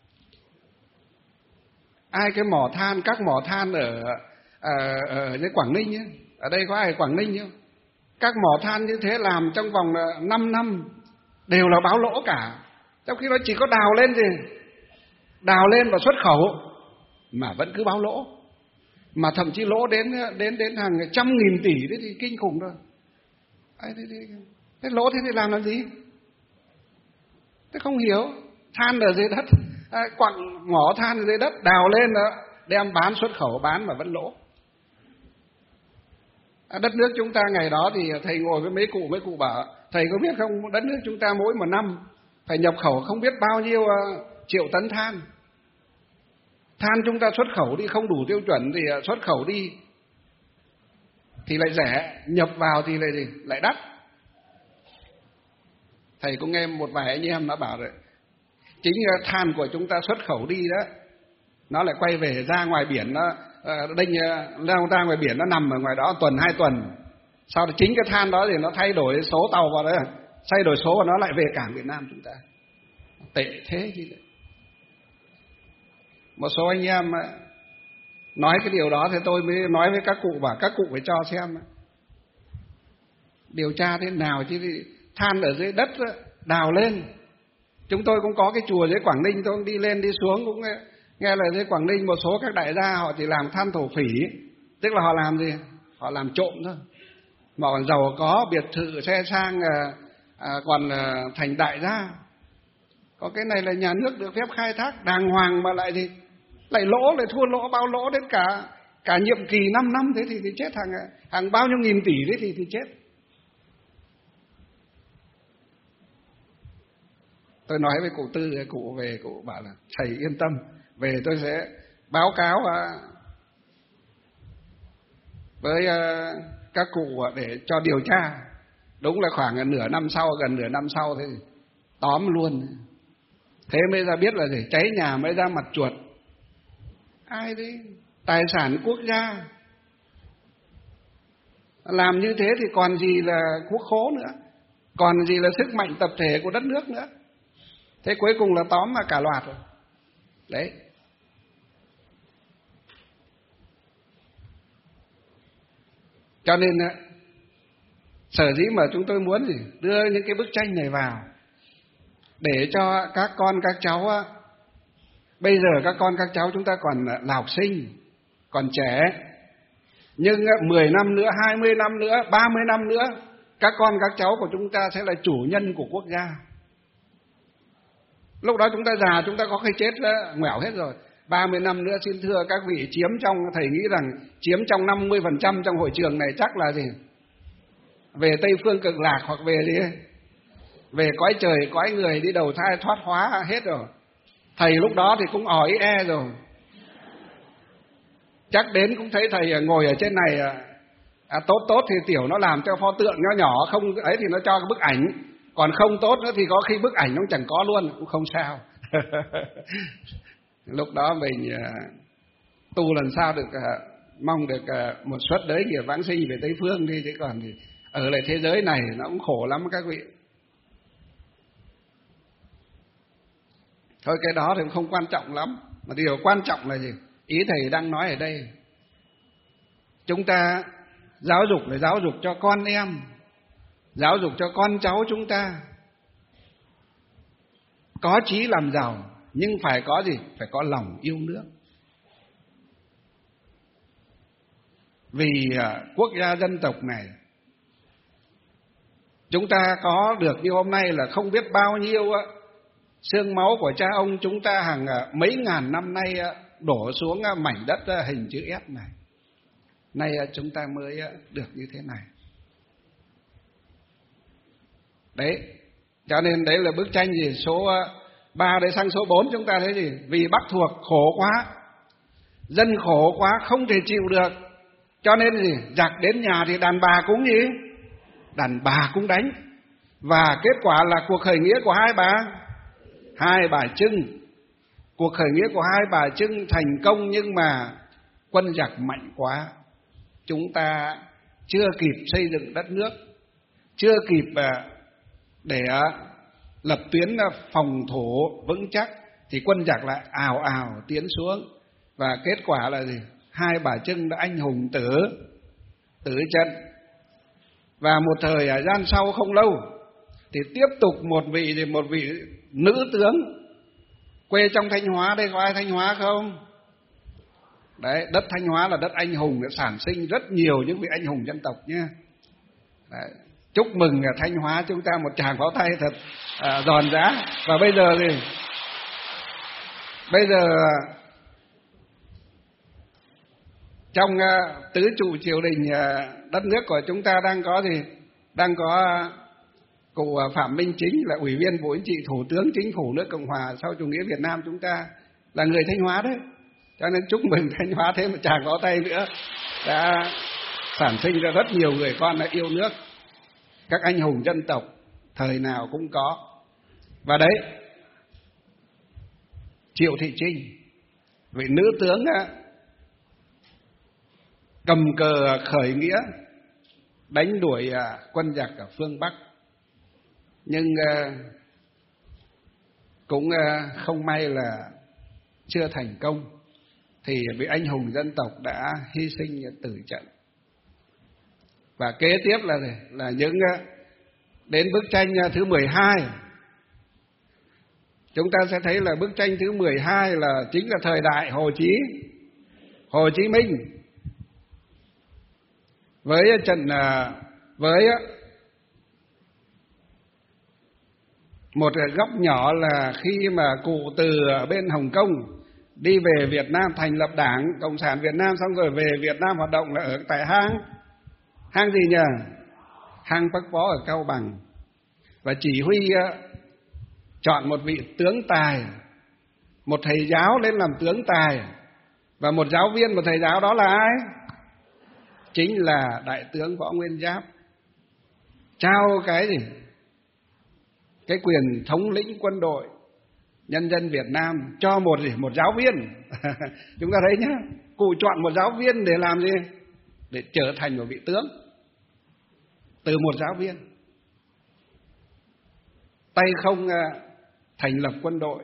Ai cái mỏ than, các mỏ than ở ở, ở dưới Quảng Ninh ấy. Ở đây có ai ở Quảng Ninh không? Các mỏ than như thế làm trong vòng năm năm đều là báo lỗ cả. Trong khi nó chỉ có đào lên gì, đào lên và xuất khẩu mà vẫn cứ báo lỗ, mà thậm chí lỗ đến đến đến hàng trăm nghìn tỷ đấy thì kinh khủng rồi. Thế, thế, thế, thế lỗ thế thì làm làm gì? Thế không hiểu. Than ở dưới đất, à, quặng mỏ than ở dưới đất đào lên đó, đem bán xuất khẩu bán mà vẫn lỗ. À, đất nước chúng ta ngày đó thì thầy ngồi với mấy cụ, mấy cụ bảo thầy có biết không, đất nước chúng ta mỗi một năm phải nhập khẩu không biết bao nhiêu uh, triệu tấn than. Than chúng ta xuất khẩu đi không đủ tiêu chuẩn thì uh, xuất khẩu đi thì lại rẻ, nhập vào thì lại gì? Lại đắt. Thầy cũng nghe một vài anh em nó bảo rồi, chính uh, than của chúng ta xuất khẩu đi đó, nó lại quay về ra ngoài biển, nó uh, đinh uh, leo ra ngoài biển, nó nằm ở ngoài đó tuần hai tuần. Sau đó chính cái than đó thì nó thay đổi số tàu vào đấy, thay đổi số và nó lại về cảng Việt Nam chúng ta. Tệ thế chứ. Một số anh em nói cái điều đó thì tôi mới nói với các cụ, bảo các cụ phải cho xem. Điều tra thế nào chứ than ở dưới đất đào lên. Chúng tôi cũng có cái chùa dưới Quảng Ninh, tôi cũng đi lên đi xuống cũng nghe, nghe là dưới Quảng Ninh một số các đại gia họ chỉ làm than thổ phỉ, tức là họ làm gì? Họ làm trộm thôi. Mà còn giàu có, biệt thự, xe sang, à, à, còn à, thành đại gia. Có cái này là nhà nước được phép khai thác đàng hoàng mà lại gì? Lại lỗ, lại thua lỗ, bao lỗ đến cả cả nhiệm kỳ năm năm thế thì, thì chết hàng hàng bao nhiêu nghìn tỷ thế thì thì chết. Tôi nói với cụ Tư, cụ về cụ bảo là thầy yên tâm, về tôi sẽ báo cáo uh, với uh, các cụ để cho điều tra. Đúng là khoảng nửa năm sau, gần nửa năm sau thế thì tóm luôn. Thế mới ra biết là gì? Cháy nhà mới ra mặt chuột. Ai đấy? Tài sản quốc gia. Làm như thế thì còn gì là quốc khố nữa, còn gì là sức mạnh tập thể của đất nước nữa. Thế cuối cùng là tóm mà cả loạt rồi. Đấy. Cho nên sở dĩ mà chúng tôi muốn gì? Đưa những cái bức tranh này vào để cho các con các cháu, bây giờ các con các cháu chúng ta còn là học sinh, còn trẻ, nhưng mười năm nữa, hai mươi năm nữa, ba mươi năm nữa, các con các cháu của chúng ta sẽ là chủ nhân của quốc gia. Lúc đó chúng ta già, chúng ta có khi chết ngoẻo hết rồi. Ba mươi năm nữa xin thưa các vị, chiếm trong, thầy nghĩ rằng chiếm trong năm mươi phần trăm trong hội trường này chắc là gì? Về Tây Phương Cực Lạc hoặc về gì? Về cõi trời, cõi người, đi đầu thai thoát hóa hết rồi. Thầy lúc đó thì cũng ỏi e rồi. Chắc đến cũng thấy thầy ngồi ở trên này, à, tốt tốt thì tiểu nó làm cho pho tượng nhỏ nhỏ, không ấy thì nó cho cái bức ảnh. Còn không tốt nữa thì có khi bức ảnh nó chẳng có luôn, cũng không sao. Lúc đó mình uh, tu lần sau được uh, mong được uh, một suất đới nghiệp vãng sinh về Tây Phương đi, chứ còn thì ở lại thế giới này nó cũng khổ lắm các vị. Thôi cái đó thì không quan trọng lắm, mà điều quan trọng là gì? Ý thầy đang nói ở đây, chúng ta giáo dục là giáo dục cho con em, giáo dục cho con cháu chúng ta có chí làm giàu, nhưng phải có gì? Phải có lòng yêu nước. Vì quốc gia dân tộc này chúng ta có được như hôm nay là không biết bao nhiêu xương máu của cha ông chúng ta hàng mấy ngàn năm nay đổ xuống mảnh đất hình chữ S này. Nay chúng ta mới được như thế này. Đấy, cho nên đấy là bức tranh gì? Số ba để sang số bốn chúng ta thấy gì? Vì Bắc thuộc khổ quá, dân khổ quá không thể chịu được, cho nên gì? Giặc đến nhà thì đàn bà cũng gì? Đàn bà cũng đánh. Và kết quả là cuộc khởi nghĩa của hai bà Hai bà Trưng. Cuộc khởi nghĩa của hai bà Trưng thành công, nhưng mà quân giặc mạnh quá, chúng ta chưa kịp xây dựng đất nước, chưa kịp để lập tuyến phòng thủ vững chắc thì quân giặc lại ào ào tiến xuống. Và kết quả là gì? Hai bà Trưng đã anh hùng tử tử trận. Và một thời gian sau không lâu thì tiếp tục một vị một vị nữ tướng quê trong Thanh Hóa. Đây có ai Thanh Hóa không? Đấy, đất Thanh Hóa là đất anh hùng, đã sản sinh rất nhiều những vị anh hùng dân tộc nhé. Đấy, chúc mừng Thanh Hóa chúng ta một tràng pháo tay thật à, giòn giã. Và bây giờ thì bây giờ trong uh, tứ trụ triều đình uh, đất nước của chúng ta đang có gì? Đang có uh, cụ Phạm Minh Chính là Ủy viên Bộ Chính trị, Thủ tướng Chính phủ nước Cộng hòa sau chủ nghĩa Việt Nam chúng ta, là người Thanh Hóa đấy. Cho nên chúc mừng Thanh Hóa thêm một tràng pháo tay nữa, đã sản sinh ra rất nhiều người con là yêu nước, các anh hùng dân tộc thời nào cũng có. Và đấy, Triệu Thị Trinh, vị nữ tướng cầm cờ khởi nghĩa đánh đuổi quân giặc ở phương Bắc, nhưng cũng không may là chưa thành công, thì vị anh hùng dân tộc đã hy sinh tử trận. Và kế tiếp là là những đến bức tranh thứ mười hai. Chúng ta sẽ thấy là bức tranh thứ mười hai là chính là thời đại Hồ Chí Hồ Chí Minh. Với trận với một góc nhỏ là khi mà cụ từ bên Hồng Kông đi về Việt Nam thành lập Đảng Cộng sản Việt Nam, xong rồi về Việt Nam hoạt động là ở tại hang hang gì nhỉ? Hang Bắc Bó ở Cao Bằng. Và chỉ huy chọn một vị tướng tài, một thầy giáo lên làm tướng tài, và một giáo viên của thầy giáo đó là ai? Chính là Đại tướng Võ Nguyên Giáp. Trao cái gì? Cái quyền thống lĩnh quân đội nhân dân Việt Nam cho một gì? Một giáo viên. Chúng ta thấy nhá, cụ chọn một giáo viên để làm gì? Để trở thành một vị tướng từ một giáo viên. Tay không thành lập quân đội.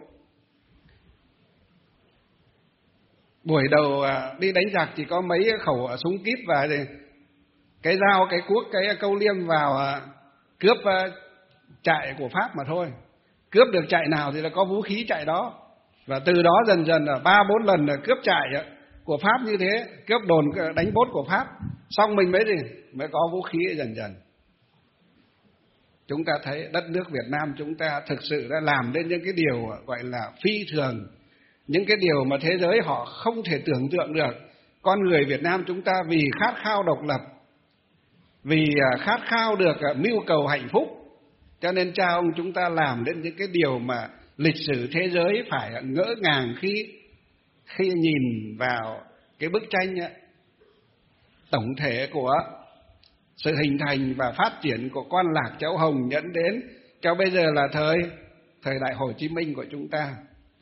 Buổi đầu đi đánh giặc chỉ có mấy khẩu súng kíp và cái dao, cái cuốc, cái câu liêm vào cướp trại của Pháp mà thôi. Cướp được trại nào thì là có vũ khí trại đó. Và từ đó dần dần là ba bốn lần là cướp trại của Pháp như thế, cướp đồn đánh bốt của Pháp. Xong mình mới gì? Mới có vũ khí dần dần. Chúng ta thấy đất nước Việt Nam chúng ta thực sự đã làm đến những cái điều gọi là phi thường, những cái điều mà thế giới họ không thể tưởng tượng được. Con người Việt Nam chúng ta vì khát khao độc lập, vì khát khao được mưu cầu hạnh phúc, cho nên cha ông chúng ta làm đến những cái điều mà lịch sử thế giới phải ngỡ ngàng khi khi nhìn vào cái bức tranh tổng thể của sự hình thành và phát triển của Quan Lạc Cháu Hồng dẫn đến cho bây giờ là thời thời đại Hồ Chí Minh của chúng ta.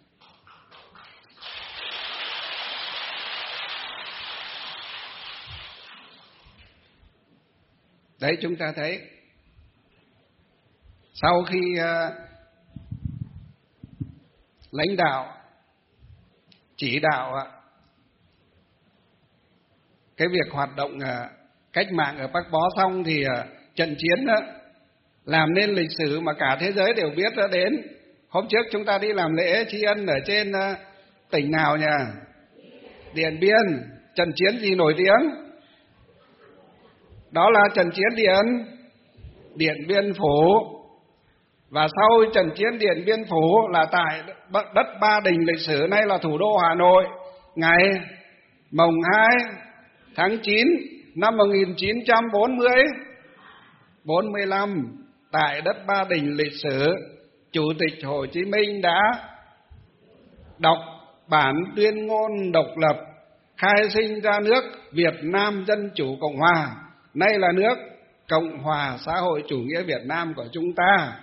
Đấy, chúng ta thấy sau khi uh, lãnh đạo chỉ đạo uh, cái việc hoạt động uh, cách mạng ở Bắc Bó xong thì uh, trận chiến uh, làm nên lịch sử mà cả thế giới đều biết đã đến. Hôm trước chúng ta đi làm lễ tri ân ở trên uh, tỉnh nào nhỉ? Điện Biên. Trận chiến gì nổi tiếng? Đó là trận chiến Điện Điện Biên Phủ. Và sau trận chiến Điện Biên Phủ là tại đất Ba Đình lịch sử, nay là thủ đô Hà Nội, ngày mồng hai tháng chín năm một nghìn chín trăm bốn mươi lăm, tại đất Ba Đình lịch sử, Chủ tịch Hồ Chí Minh đã đọc bản tuyên ngôn độc lập, khai sinh ra nước Việt Nam Dân Chủ Cộng Hòa, nay là nước Cộng Hòa Xã hội Chủ nghĩa Việt Nam của chúng ta.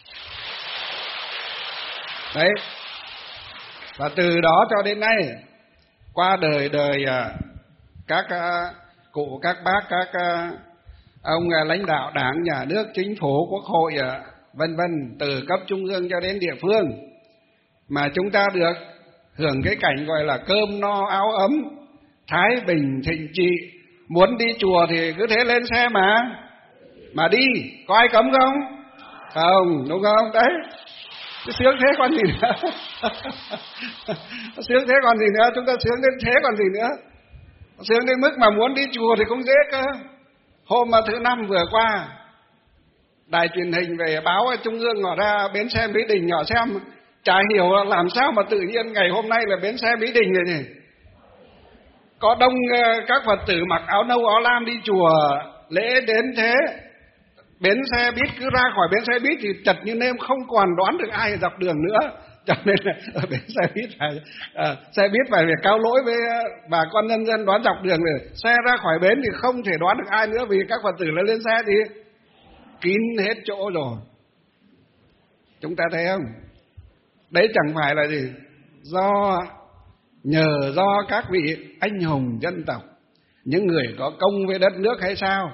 Đấy. Và từ đó cho đến nay, qua đời đời các cụ, các bác, các ông lãnh đạo Đảng, Nhà nước, Chính phủ, Quốc hội, vân vân, từ cấp trung ương cho đến địa phương, mà chúng ta được hưởng cái cảnh gọi là cơm no áo ấm, thái bình thịnh trị. Muốn đi chùa thì cứ thế lên xe mà mà đi, có ai cấm không? Không, đúng không? Đấy, cái sướng thế còn gì nữa. Sướng thế còn gì nữa, chúng ta sướng đến thế còn gì nữa. Sướng đến mức mà muốn đi chùa thì cũng dễ cơ. Hôm mà thứ năm vừa qua, đài truyền hình về báo trung ương họ ra bến xe Mỹ Đình họ xem, chả hiểu là làm sao mà tự nhiên ngày hôm nay là bến xe Mỹ Đình rồi nhỉ. Có đông các Phật tử mặc áo nâu áo lam đi chùa lễ đến thế. Bến xe buýt cứ ra khỏi bến xe buýt thì chật như nêm, không còn đoán được ai dọc đường nữa. Cho nên là ở bến xe buýt phải à, xe buýt phải, phải cao lỗi với bà con nhân dân đoán dọc đường rồi. Xe ra khỏi bến thì không thể đoán được ai nữa, vì các Phật tử lên lên xe thì kín hết chỗ rồi. Chúng ta thấy không? Đấy chẳng phải là gì? Do nhờ do các vị anh hùng dân tộc, những người có công với đất nước hay sao?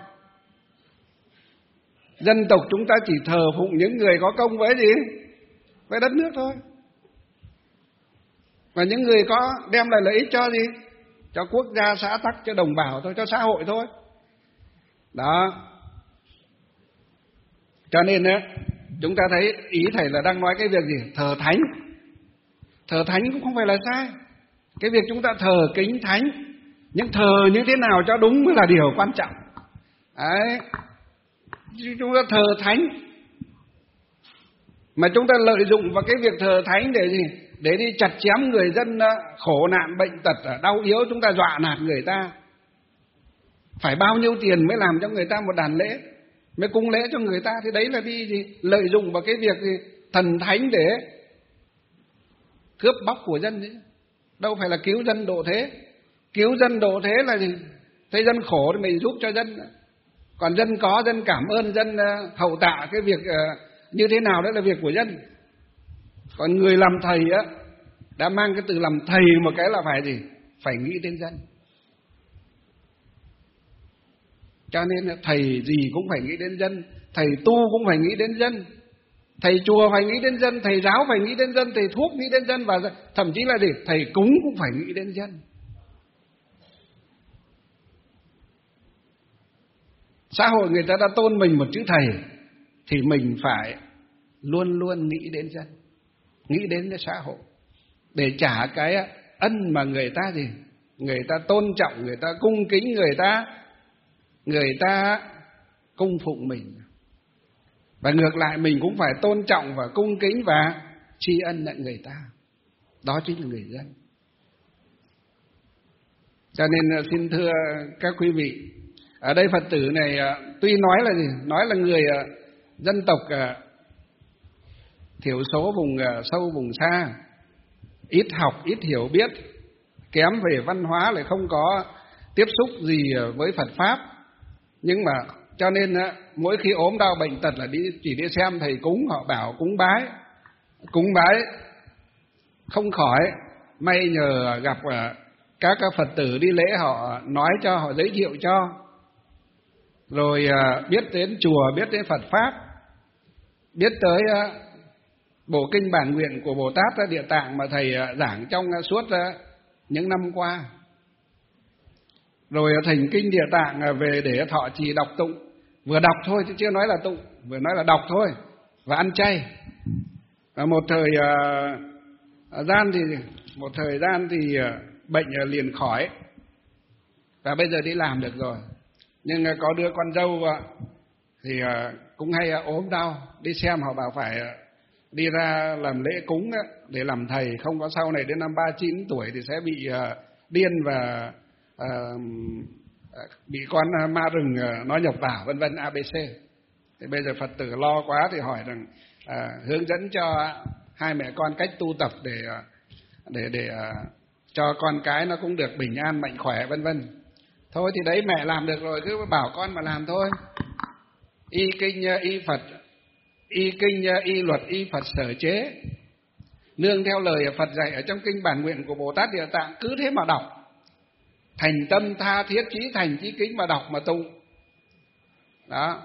Dân tộc chúng ta chỉ thờ phụng những người có công với gì? Với đất nước thôi. Và những người có đem lại lợi ích cho gì? Cho quốc gia, xã tắc, cho đồng bào thôi, cho xã hội thôi. Đó. Cho nên á, chúng ta thấy ý thầy là đang nói cái việc gì? Thờ thánh. Thờ thánh cũng không phải là sai. Cái việc chúng ta thờ kính thánh, nhưng thờ như thế nào cho đúng mới là điều quan trọng. Đấy. Chúng ta thờ thánh, mà chúng ta lợi dụng vào cái việc thờ thánh để gì? Để đi chặt chém người dân khổ nạn, bệnh tật, đau yếu, chúng ta dọa nạt người ta. Phải bao nhiêu tiền mới làm cho người ta một đàn lễ, mới cúng lễ cho người ta, thì đấy là đi gì? Lợi dụng vào cái việc gì? Thần thánh để cướp bóc của dân ấy. Đâu phải là cứu dân độ thế. Cứu dân độ thế là gì? Thấy dân khổ thì mình giúp cho dân. Còn dân có, dân cảm ơn, dân hậu tạ cái việc như thế nào, đó là việc của dân. Còn người làm thầy á, đã mang cái từ làm thầy một cái là phải gì? Phải nghĩ đến dân. Cho nên thầy gì cũng phải nghĩ đến dân, thầy tu cũng phải nghĩ đến dân, thầy chùa phải nghĩ đến dân, thầy giáo phải nghĩ đến dân, thầy thuốc nghĩ đến dân, và thậm chí là gì? Thầy cúng cũng phải nghĩ đến dân. Xã hội người ta đã tôn mình một chữ thầy, thì mình phải luôn luôn nghĩ đến dân, nghĩ đến cái xã hội, để trả cái ân mà người ta gì? Người ta tôn trọng, người ta cung kính, người ta người ta cung phụng mình. Và ngược lại mình cũng phải tôn trọng và cung kính và tri ân lại người ta. Đó chính là người dân. Cho nên xin thưa các quý vị, ở đây Phật tử này tuy nói là gì? Nói là người dân tộc thiểu số, vùng sâu vùng xa, ít học, ít hiểu biết, kém về văn hóa, lại không có tiếp xúc gì với Phật Pháp. Nhưng mà cho nên mỗi khi ốm đau bệnh tật là đi chỉ đi xem thầy cúng, họ bảo cúng bái, cúng bái không khỏi, may nhờ gặp các Phật tử đi lễ, họ nói cho, họ giới thiệu cho, rồi biết đến chùa, biết đến Phật Pháp, biết tới bộ kinh bản nguyện của Bồ Tát Địa Tạng mà thầy giảng trong suốt những năm qua. Rồi thỉnh kinh Địa Tạng về để thọ trì đọc tụng, vừa đọc thôi chứ chưa nói là tụng, vừa nói là đọc thôi, và ăn chay. Và một thời uh, gian thì một thời gian thì uh, bệnh uh, liền khỏi, và bây giờ đi làm được rồi. Nhưng uh, có đứa con dâu uh, thì uh, cũng hay uh, ốm đau, đi xem họ bảo phải uh, đi ra làm lễ cúng uh, để làm thầy, không có sau này đến năm ba mươi chín tuổi thì sẽ bị uh, điên và À, bị con ma rừng nó nhập vào, vân vân a bê xê. Thì bây giờ Phật tử lo quá thì hỏi rằng à, hướng dẫn cho hai mẹ con cách tu tập để để để à, cho con cái nó cũng được bình an mạnh khỏe, vân vân. Thôi thì đấy, mẹ làm được rồi cứ bảo con mà làm thôi. Y kinh y Phật, y kinh y luật y Phật sở chế, nương theo lời Phật dạy ở trong kinh bản nguyện của Bồ Tát Địa Tạng, cứ thế mà đọc, thành tâm tha thiết, chí thành chí kính mà đọc mà tụng. Đó.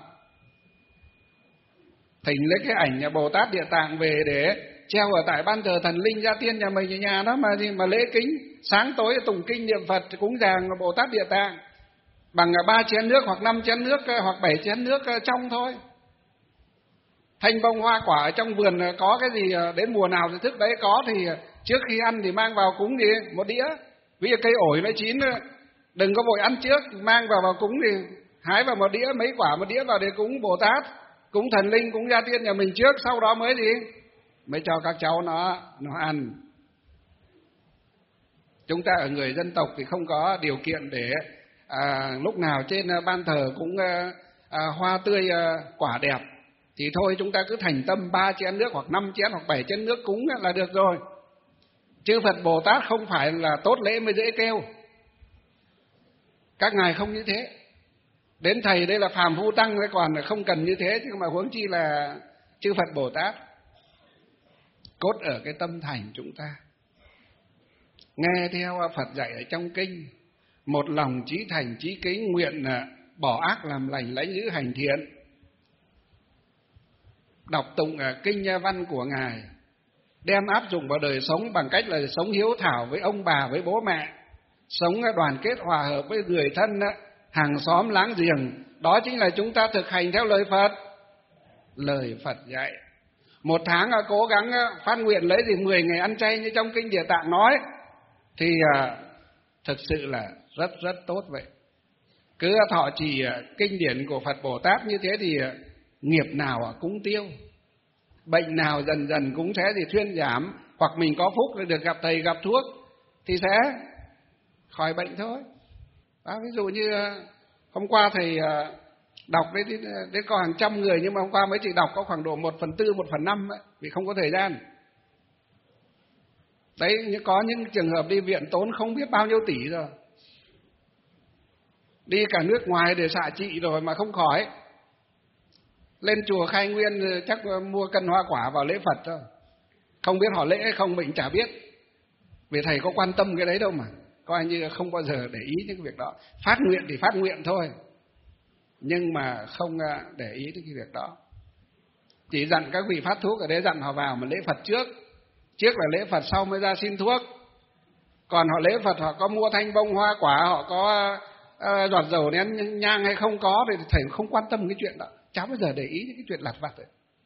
Thỉnh lấy cái ảnh nhà Bồ Tát Địa Tạng về để treo ở tại ban thờ thần linh gia tiên nhà mình, ở nhà đó mà gì mà lễ kính, sáng tối tụng kinh niệm Phật cúng dường Bồ Tát Địa Tạng bằng ba chén nước hoặc năm chén nước hoặc bảy chén nước trong thôi. Thanh bông hoa quả ở trong vườn có cái gì đến mùa nào thì thức đấy có, thì trước khi ăn thì mang vào cúng gì một đĩa. Ví dụ cây ổi nó chín, đừng có vội ăn trước, mang vào vào cúng thì hái vào một đĩa, mấy quả một đĩa vào để cúng Bồ Tát, cúng thần linh, cúng gia tiên nhà mình trước, sau đó mới gì mới cho các cháu nó nó ăn. Chúng ta ở người dân tộc thì không có điều kiện để à, lúc nào trên ban thờ cũng à, à, hoa tươi à, quả đẹp, thì thôi chúng ta cứ thành tâm ba chén nước hoặc năm chén hoặc bảy chén nước cúng là được rồi. Chư Phật Bồ Tát không phải là tốt lễ mới dễ kêu, các ngài không như thế. Đến thầy đây là phàm phu tăng, còn không cần như thế, chứ mà huống chi là chư Phật Bồ Tát. Cốt ở cái tâm thành chúng ta nghe theo Phật dạy ở trong kinh, một lòng chí thành chí kính, nguyện bỏ ác làm lành, lãnh giữ hành thiện, đọc tụng kinh văn của ngài, đem áp dụng vào đời sống bằng cách là sống hiếu thảo với ông bà, với bố mẹ, sống đoàn kết hòa hợp với người thân, hàng xóm láng giềng, Đó chính là chúng ta thực hành theo lời Phật. Lời Phật dạy. Một tháng cố gắng phát nguyện lấy thì mười ngày ăn chay như trong Kinh Địa Tạng nói, thì thực sự là rất rất tốt vậy. Cứ thọ trì kinh điển của Phật Bồ Tát như thế thì nghiệp nào cũng tiêu, bệnh nào dần dần cũng sẽ thì thuyên giảm, hoặc mình có phúc được gặp thầy gặp thuốc thì sẽ khỏi bệnh thôi. Đó, ví dụ như hôm qua thầy đọc đấy, đấy có hàng trăm người, nhưng mà hôm qua mới chỉ đọc có khoảng độ một phần tư, một phần năm ấy, vì không có thời gian. Đấy, có những trường hợp đi viện tốn không biết bao nhiêu tỷ rồi, đi cả nước ngoài để xạ trị rồi mà không khỏi. Lên chùa Khai Nguyên chắc mua cân hoa quả vào lễ Phật thôi. Không biết họ lễ hay không mình chả biết, vì thầy có quan tâm cái đấy đâu mà, coi như không bao giờ để ý những cái việc đó. Phát nguyện thì phát nguyện thôi, nhưng mà không để ý đến cái việc đó. Chỉ dặn các vị phát thuốc ở đấy, dặn họ vào mà lễ Phật trước, trước là lễ Phật sau mới ra xin thuốc. Còn họ lễ Phật họ có mua thanh bông hoa quả, họ có uh, giọt dầu nén nhang hay không có thì thầy không quan tâm cái chuyện đó, chả bao giờ để ý những cái chuyện lặt vặt ấy.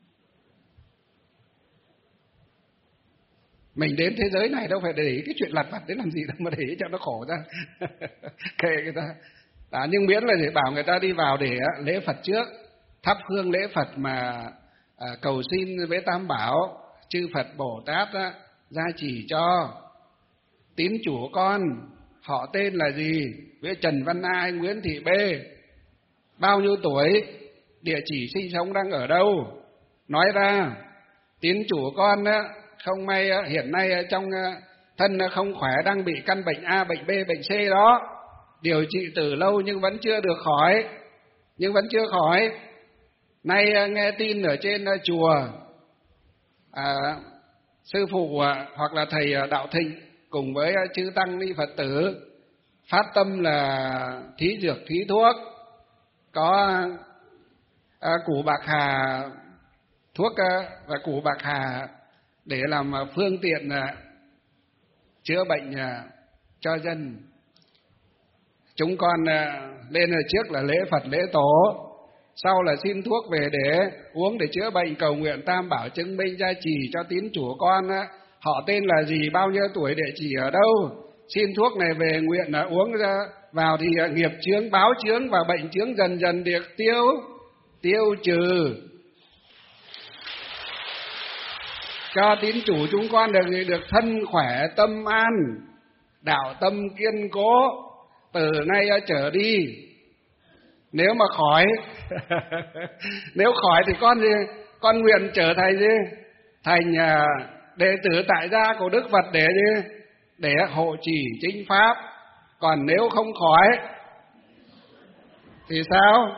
Mình đến thế giới này đâu phải để ý cái chuyện lặt vặt đấy làm gì đâu mà để ý cho nó khổ ra. Kệ người ta. Đó, nhưng miễn là để bảo người ta đi vào để lễ Phật trước, thắp hương lễ Phật mà à, cầu xin với Tam Bảo, chư Phật Bồ Tát á, gia trì cho. Tín chủ của con họ tên là gì, với Trần Văn A hay Nguyễn Thị B, bao nhiêu tuổi, địa chỉ sinh sống đang ở đâu, nói ra. Tín chủ của con á, không may hiện nay trong thân không khỏe, đang bị căn bệnh A, bệnh B, bệnh C đó, điều trị từ lâu nhưng vẫn chưa được khỏi, nhưng vẫn chưa khỏi. Nay nghe tin ở trên chùa à, sư phụ à, hoặc là thầy Đạo Thịnh cùng với chư tăng ni Phật tử phát tâm là thí dược thí thuốc, có à, củ bạc hà, thuốc à, và củ bạc hà để làm phương tiện à, chữa bệnh à, cho dân. Chúng con à, lên là trước là lễ Phật lễ Tổ, sau là xin thuốc về để uống để chữa bệnh, cầu nguyện Tam Bảo chứng minh gia trì cho tín chủ con á, họ tên là gì, bao nhiêu tuổi, địa chỉ ở đâu. Xin thuốc này về nguyện là uống ra vào thì nghiệp chướng báo chướng và bệnh chướng dần dần được tiêu tiêu trừ, cho tín chủ chúng con được được thân khỏe tâm an, đạo tâm kiên cố từ nay trở đi. Nếu mà khỏi nếu khỏi thì con gì, con nguyện trở thành gì, thành đệ tử tại gia của Đức Phật để gì, để hộ trì chính pháp. Còn nếu không khỏi thì sao?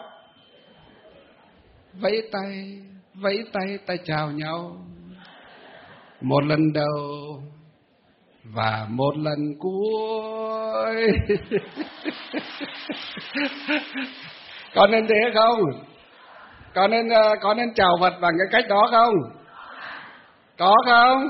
Vẫy tay, vẫy tay ta chào nhau, một lần đầu và một lần cuối. Có nên thế không? Có nên có nên chào Phật bằng cái cách đó không? Có không?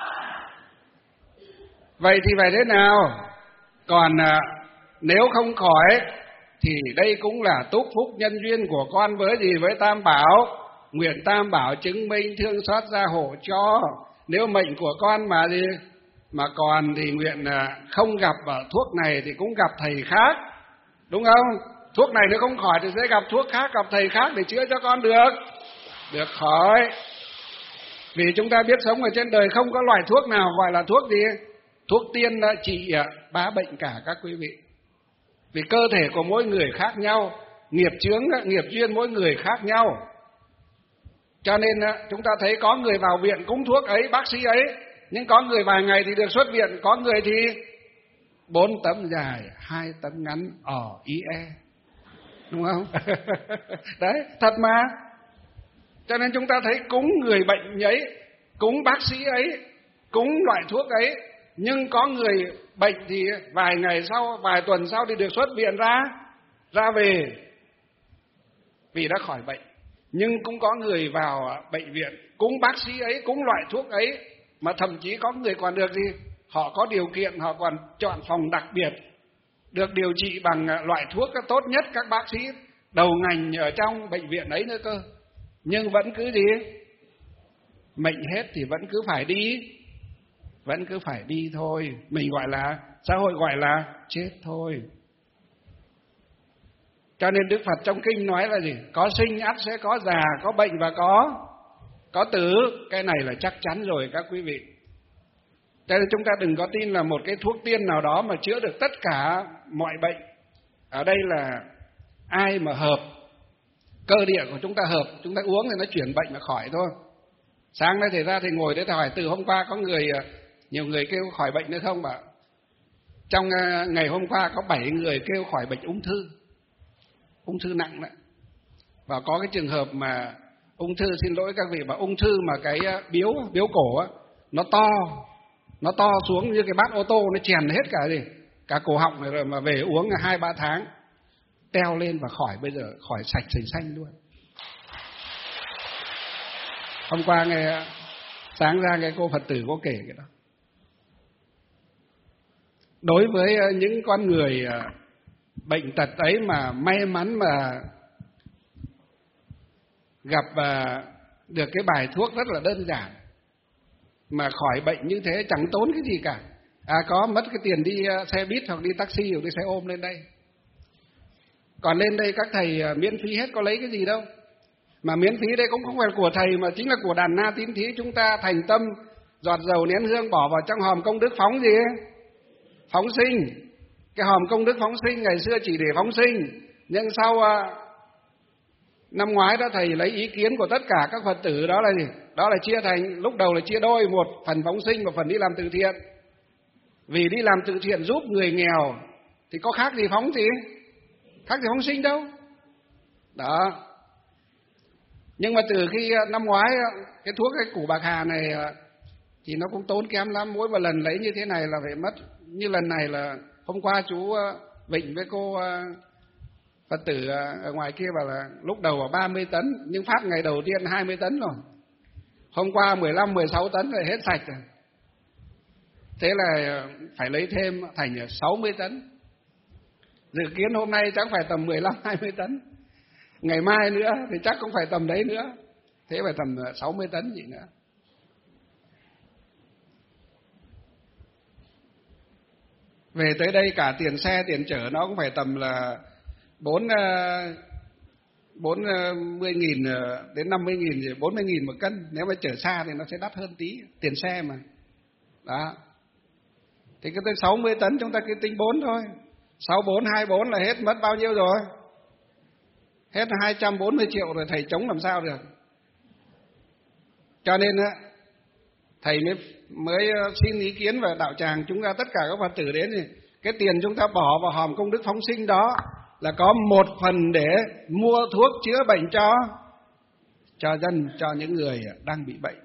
Vậy thì phải thế nào? Còn à, nếu không khỏi thì đây cũng là túc phúc nhân duyên của con với gì, với Tam Bảo. Nguyện Tam Bảo chứng minh thương xót gia hộ cho. Nếu mệnh của con mà gì mà còn thì nguyện à, không gặp ở thuốc này thì cũng gặp thầy khác, đúng không? Thuốc này nếu không khỏi thì sẽ gặp thuốc khác, gặp thầy khác để chữa cho con được được khỏi. Vì chúng ta biết sống ở trên đời không có loại thuốc nào gọi là thuốc gì, thuốc tiên đã trị bá bệnh cả các quý vị. Vì cơ thể của mỗi người khác nhau, nghiệp chướng, nghiệp duyên mỗi người khác nhau. Cho nên chúng ta thấy có người vào viện cúng thuốc ấy, bác sĩ ấy, nhưng có người vài ngày thì được xuất viện, có người thì bốn tấm dài, hai tấm ngắn, ỏ ý e, đúng không? Đấy, thật mà. Cho nên chúng ta thấy cúng người bệnh ấy, cúng bác sĩ ấy, cúng loại thuốc ấy, nhưng có người bệnh thì vài ngày sau, vài tuần sau thì được xuất viện ra, ra về vì đã khỏi bệnh. Nhưng cũng có người vào bệnh viện cúng bác sĩ ấy, cúng loại thuốc ấy, mà thậm chí có người còn được gì, họ có điều kiện, họ còn chọn phòng đặc biệt, được điều trị bằng loại thuốc tốt nhất các bác sĩ đầu ngành ở trong bệnh viện ấy nữa cơ. Nhưng vẫn cứ gì? Mệnh hết thì vẫn cứ phải đi. Vẫn cứ phải đi thôi. Mình gọi là, xã hội gọi là chết thôi. Cho nên Đức Phật trong kinh nói là gì? Có sinh ắt sẽ có già, có bệnh và có có tử. Cái này là chắc chắn rồi các quý vị. Cho nên chúng ta đừng có tin là một cái thuốc tiên nào đó mà chữa được tất cả mọi bệnh. Ở đây là ai mà hợp, cơ địa của chúng ta hợp, chúng ta uống thì nó chuyển bệnh là khỏi thôi. Sáng nay thầy ra thầy ngồi đấy thầy hỏi từ hôm qua có người, nhiều người kêu khỏi bệnh nữa không? Bảo trong ngày hôm qua có bảy người kêu khỏi bệnh ung thư. Ung thư nặng đấy. Và có cái trường hợp mà ung thư, xin lỗi các vị, mà ung thư mà cái biếu, biếu cổ á, nó to, nó to xuống như cái bát ô tô, nó chèn hết cả gì, cả cổ họng này rồi, mà về uống hai ba tháng, teo lên và khỏi, bây giờ khỏi sạch sành xanh luôn. Hôm qua nghe sáng ra cái cô Phật tử có kể cái đó. Đối với những con người bệnh tật ấy mà may mắn mà gặp được cái bài thuốc rất là đơn giản mà khỏi bệnh như thế, chẳng tốn cái gì cả. À, có mất cái tiền đi xe buýt hoặc đi taxi hoặc đi xe ôm lên đây. Còn lên đây các thầy miễn phí hết, có lấy cái gì đâu. Mà miễn phí đây cũng không phải của thầy mà chính là của đàn na tín thí. Chúng ta thành tâm giọt dầu nén hương bỏ vào trong hòm công đức phóng gì ấy? Phóng sinh. Cái hòm công đức phóng sinh ngày xưa chỉ để phóng sinh, nhưng sau năm ngoái đó thầy lấy ý kiến của tất cả các Phật tử, đó là gì? Đó là chia thành, lúc đầu là chia đôi, một phần phóng sinh, một phần đi làm từ thiện. Vì đi làm từ thiện giúp người nghèo thì có khác gì phóng gì? Khác gì phóng sinh đâu. Đó. Nhưng mà từ khi năm ngoái cái thuốc cái củ bạc hà này thì nó cũng tốn kém lắm, mỗi một lần lấy như thế này là phải mất. Như lần này là hôm qua chú Vịnh với cô Phật tử ở ngoài kia bảo là lúc đầu là ba mươi tấn, nhưng phát ngày đầu tiên hai mươi tấn rồi. Hôm qua mười lăm mười sáu tấn rồi, hết sạch rồi. Thế là phải lấy thêm thành sáu mươi tấn. Dự kiến hôm nay chắc phải tầm mười lăm hai mươi tấn. Ngày mai nữa thì chắc cũng phải tầm đấy nữa. Thế phải tầm sáu mươi tấn gì nữa. Về tới đây cả tiền xe, tiền chở nó cũng phải tầm là bốn bốn mươi nghìn đến năm mươi nghìn, bốn mươi nghìn một cân. Nếu mà chở xa thì nó sẽ đắt hơn tí, tiền xe mà. Đó. Thì cái tới sáu mươi tấn chúng ta cứ tính bốn thôi. sáu bốn hai bốn là hết mất bao nhiêu rồi? Hết hai trăm bốn mươi triệu rồi, thầy chống làm sao được. Cho nên thầy mới, mới xin ý kiến về đạo tràng chúng ta, tất cả các Phật tử đến thì cái tiền chúng ta bỏ vào hòm công đức phóng sinh đó là có một phần để mua thuốc chữa bệnh cho cho dân, cho những người đang bị bệnh.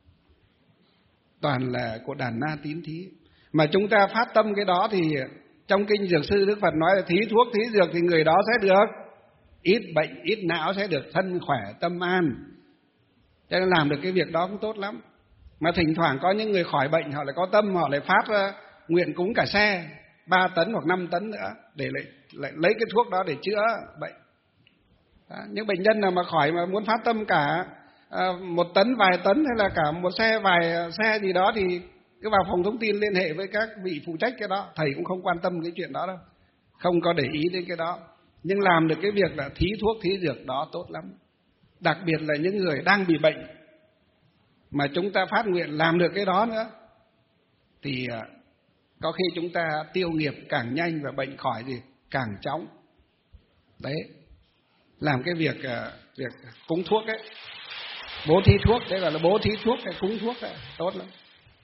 Toàn là của đàn na tín thí. Mà chúng ta phát tâm cái đó thì trong kinh Dược sư Đức Phật nói là thí thuốc thí dược thì người đó sẽ được ít bệnh, ít não, sẽ được thân khỏe, tâm an. Cho nên làm được cái việc đó cũng tốt lắm. Mà thỉnh thoảng có những người khỏi bệnh, họ lại có tâm, họ lại phát ra nguyện cúng cả xe ba tấn hoặc năm tấn nữa để lại, lại lấy cái thuốc đó để chữa bệnh. Đó, những bệnh nhân nào mà khỏi mà muốn phát tâm cả à, một tấn, vài tấn hay là cả một xe, vài xe gì đó thì cứ vào phòng thông tin liên hệ với các vị phụ trách cái đó. Thầy cũng không quan tâm cái chuyện đó đâu, không có để ý đến cái đó. Nhưng làm được cái việc là thí thuốc thí dược đó tốt lắm. Đặc biệt là những người đang bị bệnh mà chúng ta phát nguyện làm được cái đó nữa thì có khi chúng ta tiêu nghiệp càng nhanh và bệnh khỏi gì càng chóng. Đấy, làm cái việc việc cúng thuốc ấy, bố thí thuốc, đấy gọi là bố thí thuốc hay cúng thuốc ấy, tốt lắm.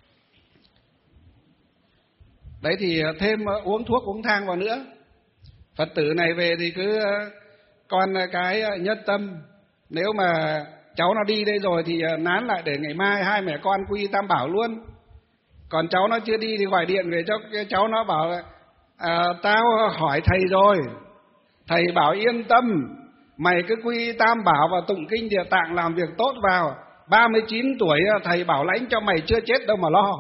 Đấy thì thêm uống thuốc uống thang vào nữa. Phật tử này về thì cứ con cái nhất tâm, nếu mà cháu nó đi đây rồi thì nán lại để ngày mai hai mẹ con quy tam bảo luôn. Còn cháu nó chưa đi thì gọi điện về cho cái cháu nó bảo là à, tao hỏi thầy rồi, thầy bảo yên tâm, mày cứ quy tam bảo và tụng kinh Địa Tạng làm việc tốt vào, ba mươi chín tuổi thầy bảo lãnh cho mày chưa chết đâu mà lo.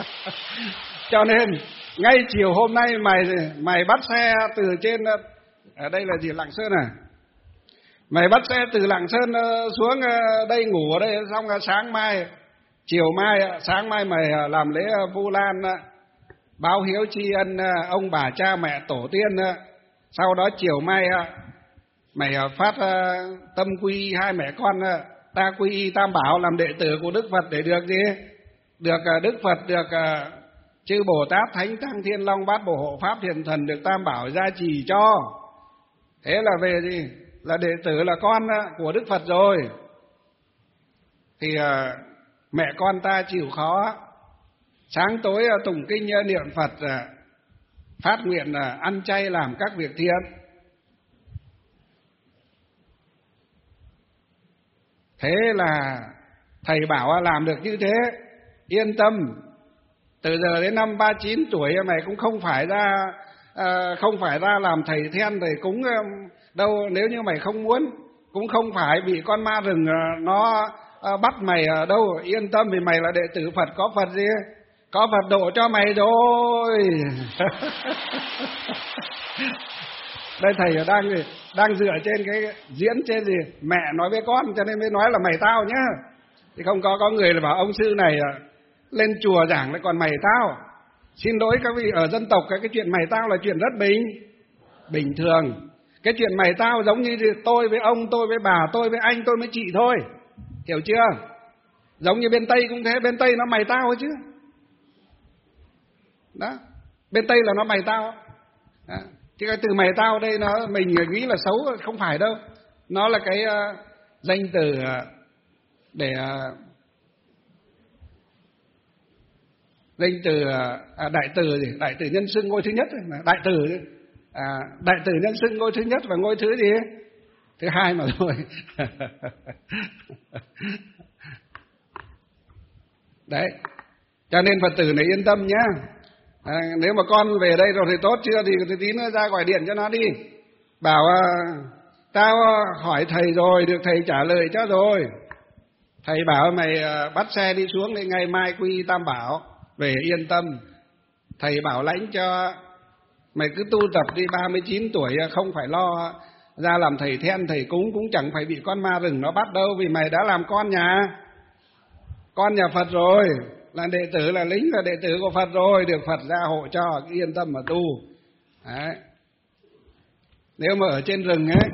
Cho nên ngay chiều hôm nay mày mày bắt xe từ trên Ở đây là gì? Lạng Sơn à? Mày bắt xe từ Lạng Sơn xuống đây ngủ ở đây, xong sáng mai, chiều mai, sáng mai mày làm lễ Vu Lan, báo hiếu tri ân ông bà cha mẹ tổ tiên. Sau đó chiều mai mày phát tâm quy y hai mẹ con, ta quy y Tam Bảo làm đệ tử của Đức Phật để được gì? Được Đức Phật, được chư Bồ Tát, Thánh Tăng, Thiên Long, Bát Bộ Hộ Pháp, Thiện Thần, được Tam Bảo gia trì cho. Thế là về gì? Là đệ tử, là con của Đức Phật rồi. Thì mẹ con ta chịu khó, sáng tối tụng kinh niệm Phật, phát nguyện ăn chay làm các việc thiện. Thế là thầy bảo làm được như thế, yên tâm. Từ giờ đến năm ba mươi chín tuổi mày cũng không phải ra không phải ra làm thầy then thầy cúng đâu. Nếu như mày không muốn, cũng không phải bị con ma rừng nó bắt mày ở đâu. Yên tâm, vì mày là đệ tử Phật, có Phật gì? Có Phật độ cho mày rồi. Đây thầy đang đang dựa trên cái diễn trên gì mẹ nói với con, cho nên mới nói là mày tao nhá. Thì không có có người là bảo ông sư này lên chùa giảng lại còn mày tao. Xin lỗi các vị, ở dân tộc cái cái chuyện mày tao là chuyện rất bình bình thường. Cái chuyện mày tao giống như tôi với ông, tôi với bà, tôi với anh, tôi với chị thôi, hiểu chưa? Giống như bên Tây cũng thế, bên Tây nó mày tao chứ. Đó, bên Tây là nó mày tao. Đó. Chứ cái từ mày tao đây nó mình nghĩ là xấu, không phải đâu. Nó là cái uh, danh từ uh, để uh, danh từ uh, à, đại từ gì? Đại từ nhân xưng ngôi thứ nhất, đại từ à, đại từ nhân xưng ngôi thứ nhất và ngôi thứ gì? Thứ hai mà thôi. Đấy. Cho nên Phật tử này yên tâm nhá. À, nếu mà con về đây rồi thì tốt, chưa thì, thì tí nữa ra gọi điện cho nó đi, bảo à, tao hỏi thầy rồi, được thầy trả lời cho rồi. Thầy bảo mày à, bắt xe đi xuống để ngày mai quy y Tam Bảo về, yên tâm. Thầy bảo lãnh cho mày cứ tu tập đi, ba mươi chín tuổi không phải lo ra làm thầy then thầy cúng, cũng chẳng phải bị con ma rừng nó bắt đâu, vì mày đã làm con nhà con nhà Phật rồi, là đệ tử, là lính, là đệ tử của Phật rồi, được Phật gia hộ cho, yên tâm mà tu. Đấy. Nếu mà ở trên rừng ấy,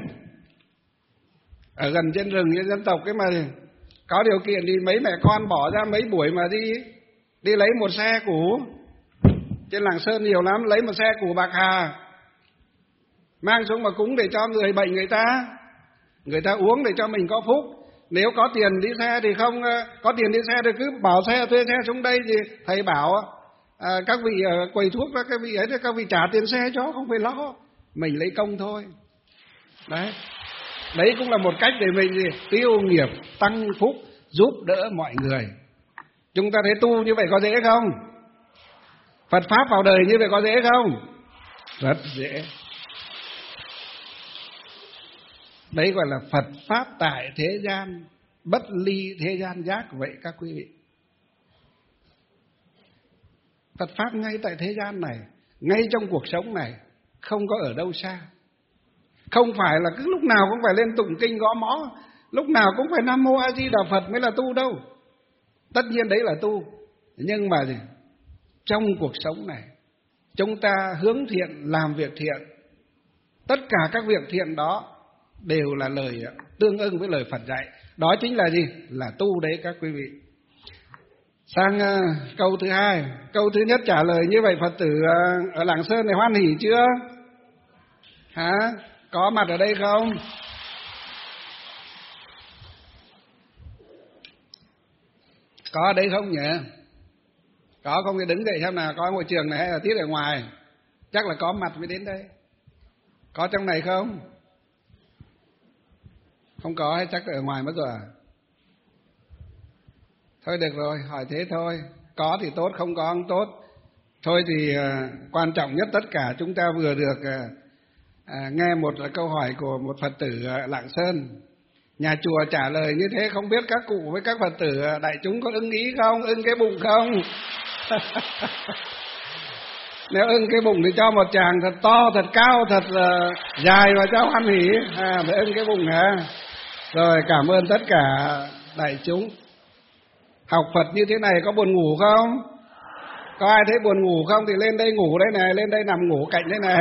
ở gần trên rừng như dân tộc cái mà có điều kiện thì mấy mẹ con bỏ ra mấy buổi mà đi đi lấy một xe củ. Trên Lạng Sơn nhiều lắm, lấy một xe củ bạc hà mang xuống mà cúng để cho người bệnh người ta người ta uống để cho mình có phúc. Nếu có tiền đi xe thì không, có tiền đi xe thì cứ bảo xe, thuê xe xuống đây, thì thầy bảo à, các vị quầy thuốc đó, các vị ấy thì các vị trả tiền xe cho, không phải lo, mình lấy công thôi. Đấy, đấy cũng là một cách để mình gì? Tiêu nghiệp, tăng phúc, giúp đỡ mọi người. Chúng ta thấy tu như vậy có dễ không? Phật pháp vào đời như vậy có dễ không? Rất dễ. Đấy gọi là Phật pháp tại thế gian, bất ly thế gian giác vậy các quý vị. Phật pháp ngay tại thế gian này, ngay trong cuộc sống này, không có ở đâu xa. Không phải là cứ lúc nào cũng phải lên tụng kinh gõ mõ, lúc nào cũng phải Nam Mô A Di Đà Phật mới là tu đâu. Tất nhiên đấy là tu, nhưng mà gì? Trong cuộc sống này, chúng ta hướng thiện, làm việc thiện, tất cả các việc thiện đó đều là lời tương ưng với lời Phật dạy. Đó chính là gì? Là tu đấy các quý vị. Sang uh, câu thứ hai. Câu thứ nhất trả lời như vậy, Phật tử uh, ở Lạng Sơn này hoan hỉ chưa? Hả? Có mặt ở đây không? Có ở đây không nhỉ? Có không thì đứng dậy xem nào, có ngôi trường này hay là tiết ở ngoài? Chắc là có mặt mới đến đây. Có trong này không? Không có hay chắc ở ngoài mất rồi à? Thôi được rồi, hỏi thế thôi. Có thì tốt, không có không tốt. Thôi thì uh, quan trọng nhất tất cả chúng ta vừa được uh, uh, nghe một câu hỏi của một Phật tử uh, Lạng Sơn. Nhà chùa trả lời như thế, không biết các cụ với các Phật tử uh, đại chúng có ưng ý không, ưng cái bụng không? Nếu ưng cái bụng thì cho một tràng thật to, thật cao, thật uh, dài và cho hoan hỉ. À, phải ưng cái bụng hả? Rồi, cảm ơn tất cả đại chúng. Học Phật như thế này có buồn ngủ không? Có ai thấy buồn ngủ không thì lên đây ngủ đây này, lên đây nằm ngủ cạnh đây này.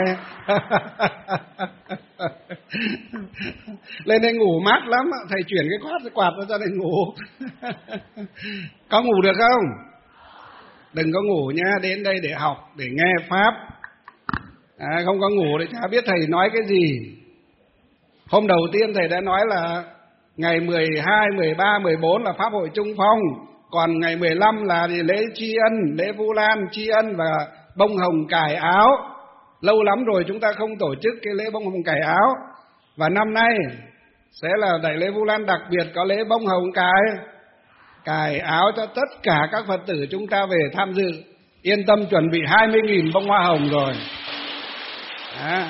Lên đây ngủ mát lắm, thầy chuyển cái quạt cái quạt ra cho thầy ngủ. Có ngủ được không? Đừng có ngủ nha, đến đây để học, để nghe pháp. À, không có ngủ thì chả biết thầy nói cái gì. Hôm đầu tiên thầy đã nói là ngày mười hai, mười ba, mười bốn là pháp hội Trung Phong, còn ngày mười lăm là lễ tri ân, lễ Vu Lan tri ân và bông hồng cài áo. Lâu lắm rồi chúng ta không tổ chức cái lễ bông hồng cài áo. Và năm nay sẽ là đại lễ Vu Lan đặc biệt có lễ bông hồng cài cài áo cho tất cả các Phật tử chúng ta về tham dự. Yên tâm, chuẩn bị hai mươi nghìn bông hoa hồng rồi. À,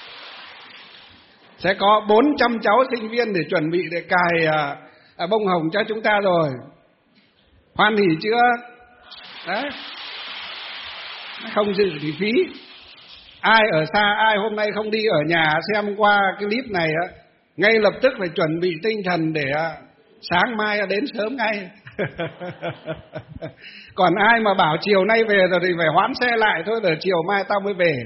sẽ có bốn trăm cháu sinh viên để chuẩn bị để cài à, à, bông hồng cho chúng ta rồi. Hoan hỉ chưa? Đấy. Không dự thì phí. Ai ở xa, ai hôm nay không đi ở nhà xem qua cái clip này á, ngay lập tức phải chuẩn bị tinh thần để à, sáng mai đến sớm ngay. Còn ai mà bảo chiều nay về rồi thì phải hoãn xe lại thôi, rồi chiều mai tao mới về.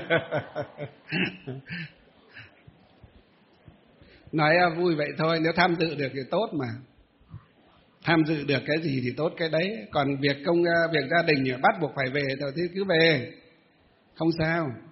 Nói vui vậy thôi, nếu tham dự được thì tốt mà. Tham dự được cái gì thì tốt cái đấy. Còn việc công việc gia đình bắt buộc phải về rồi thì cứ về, không sao.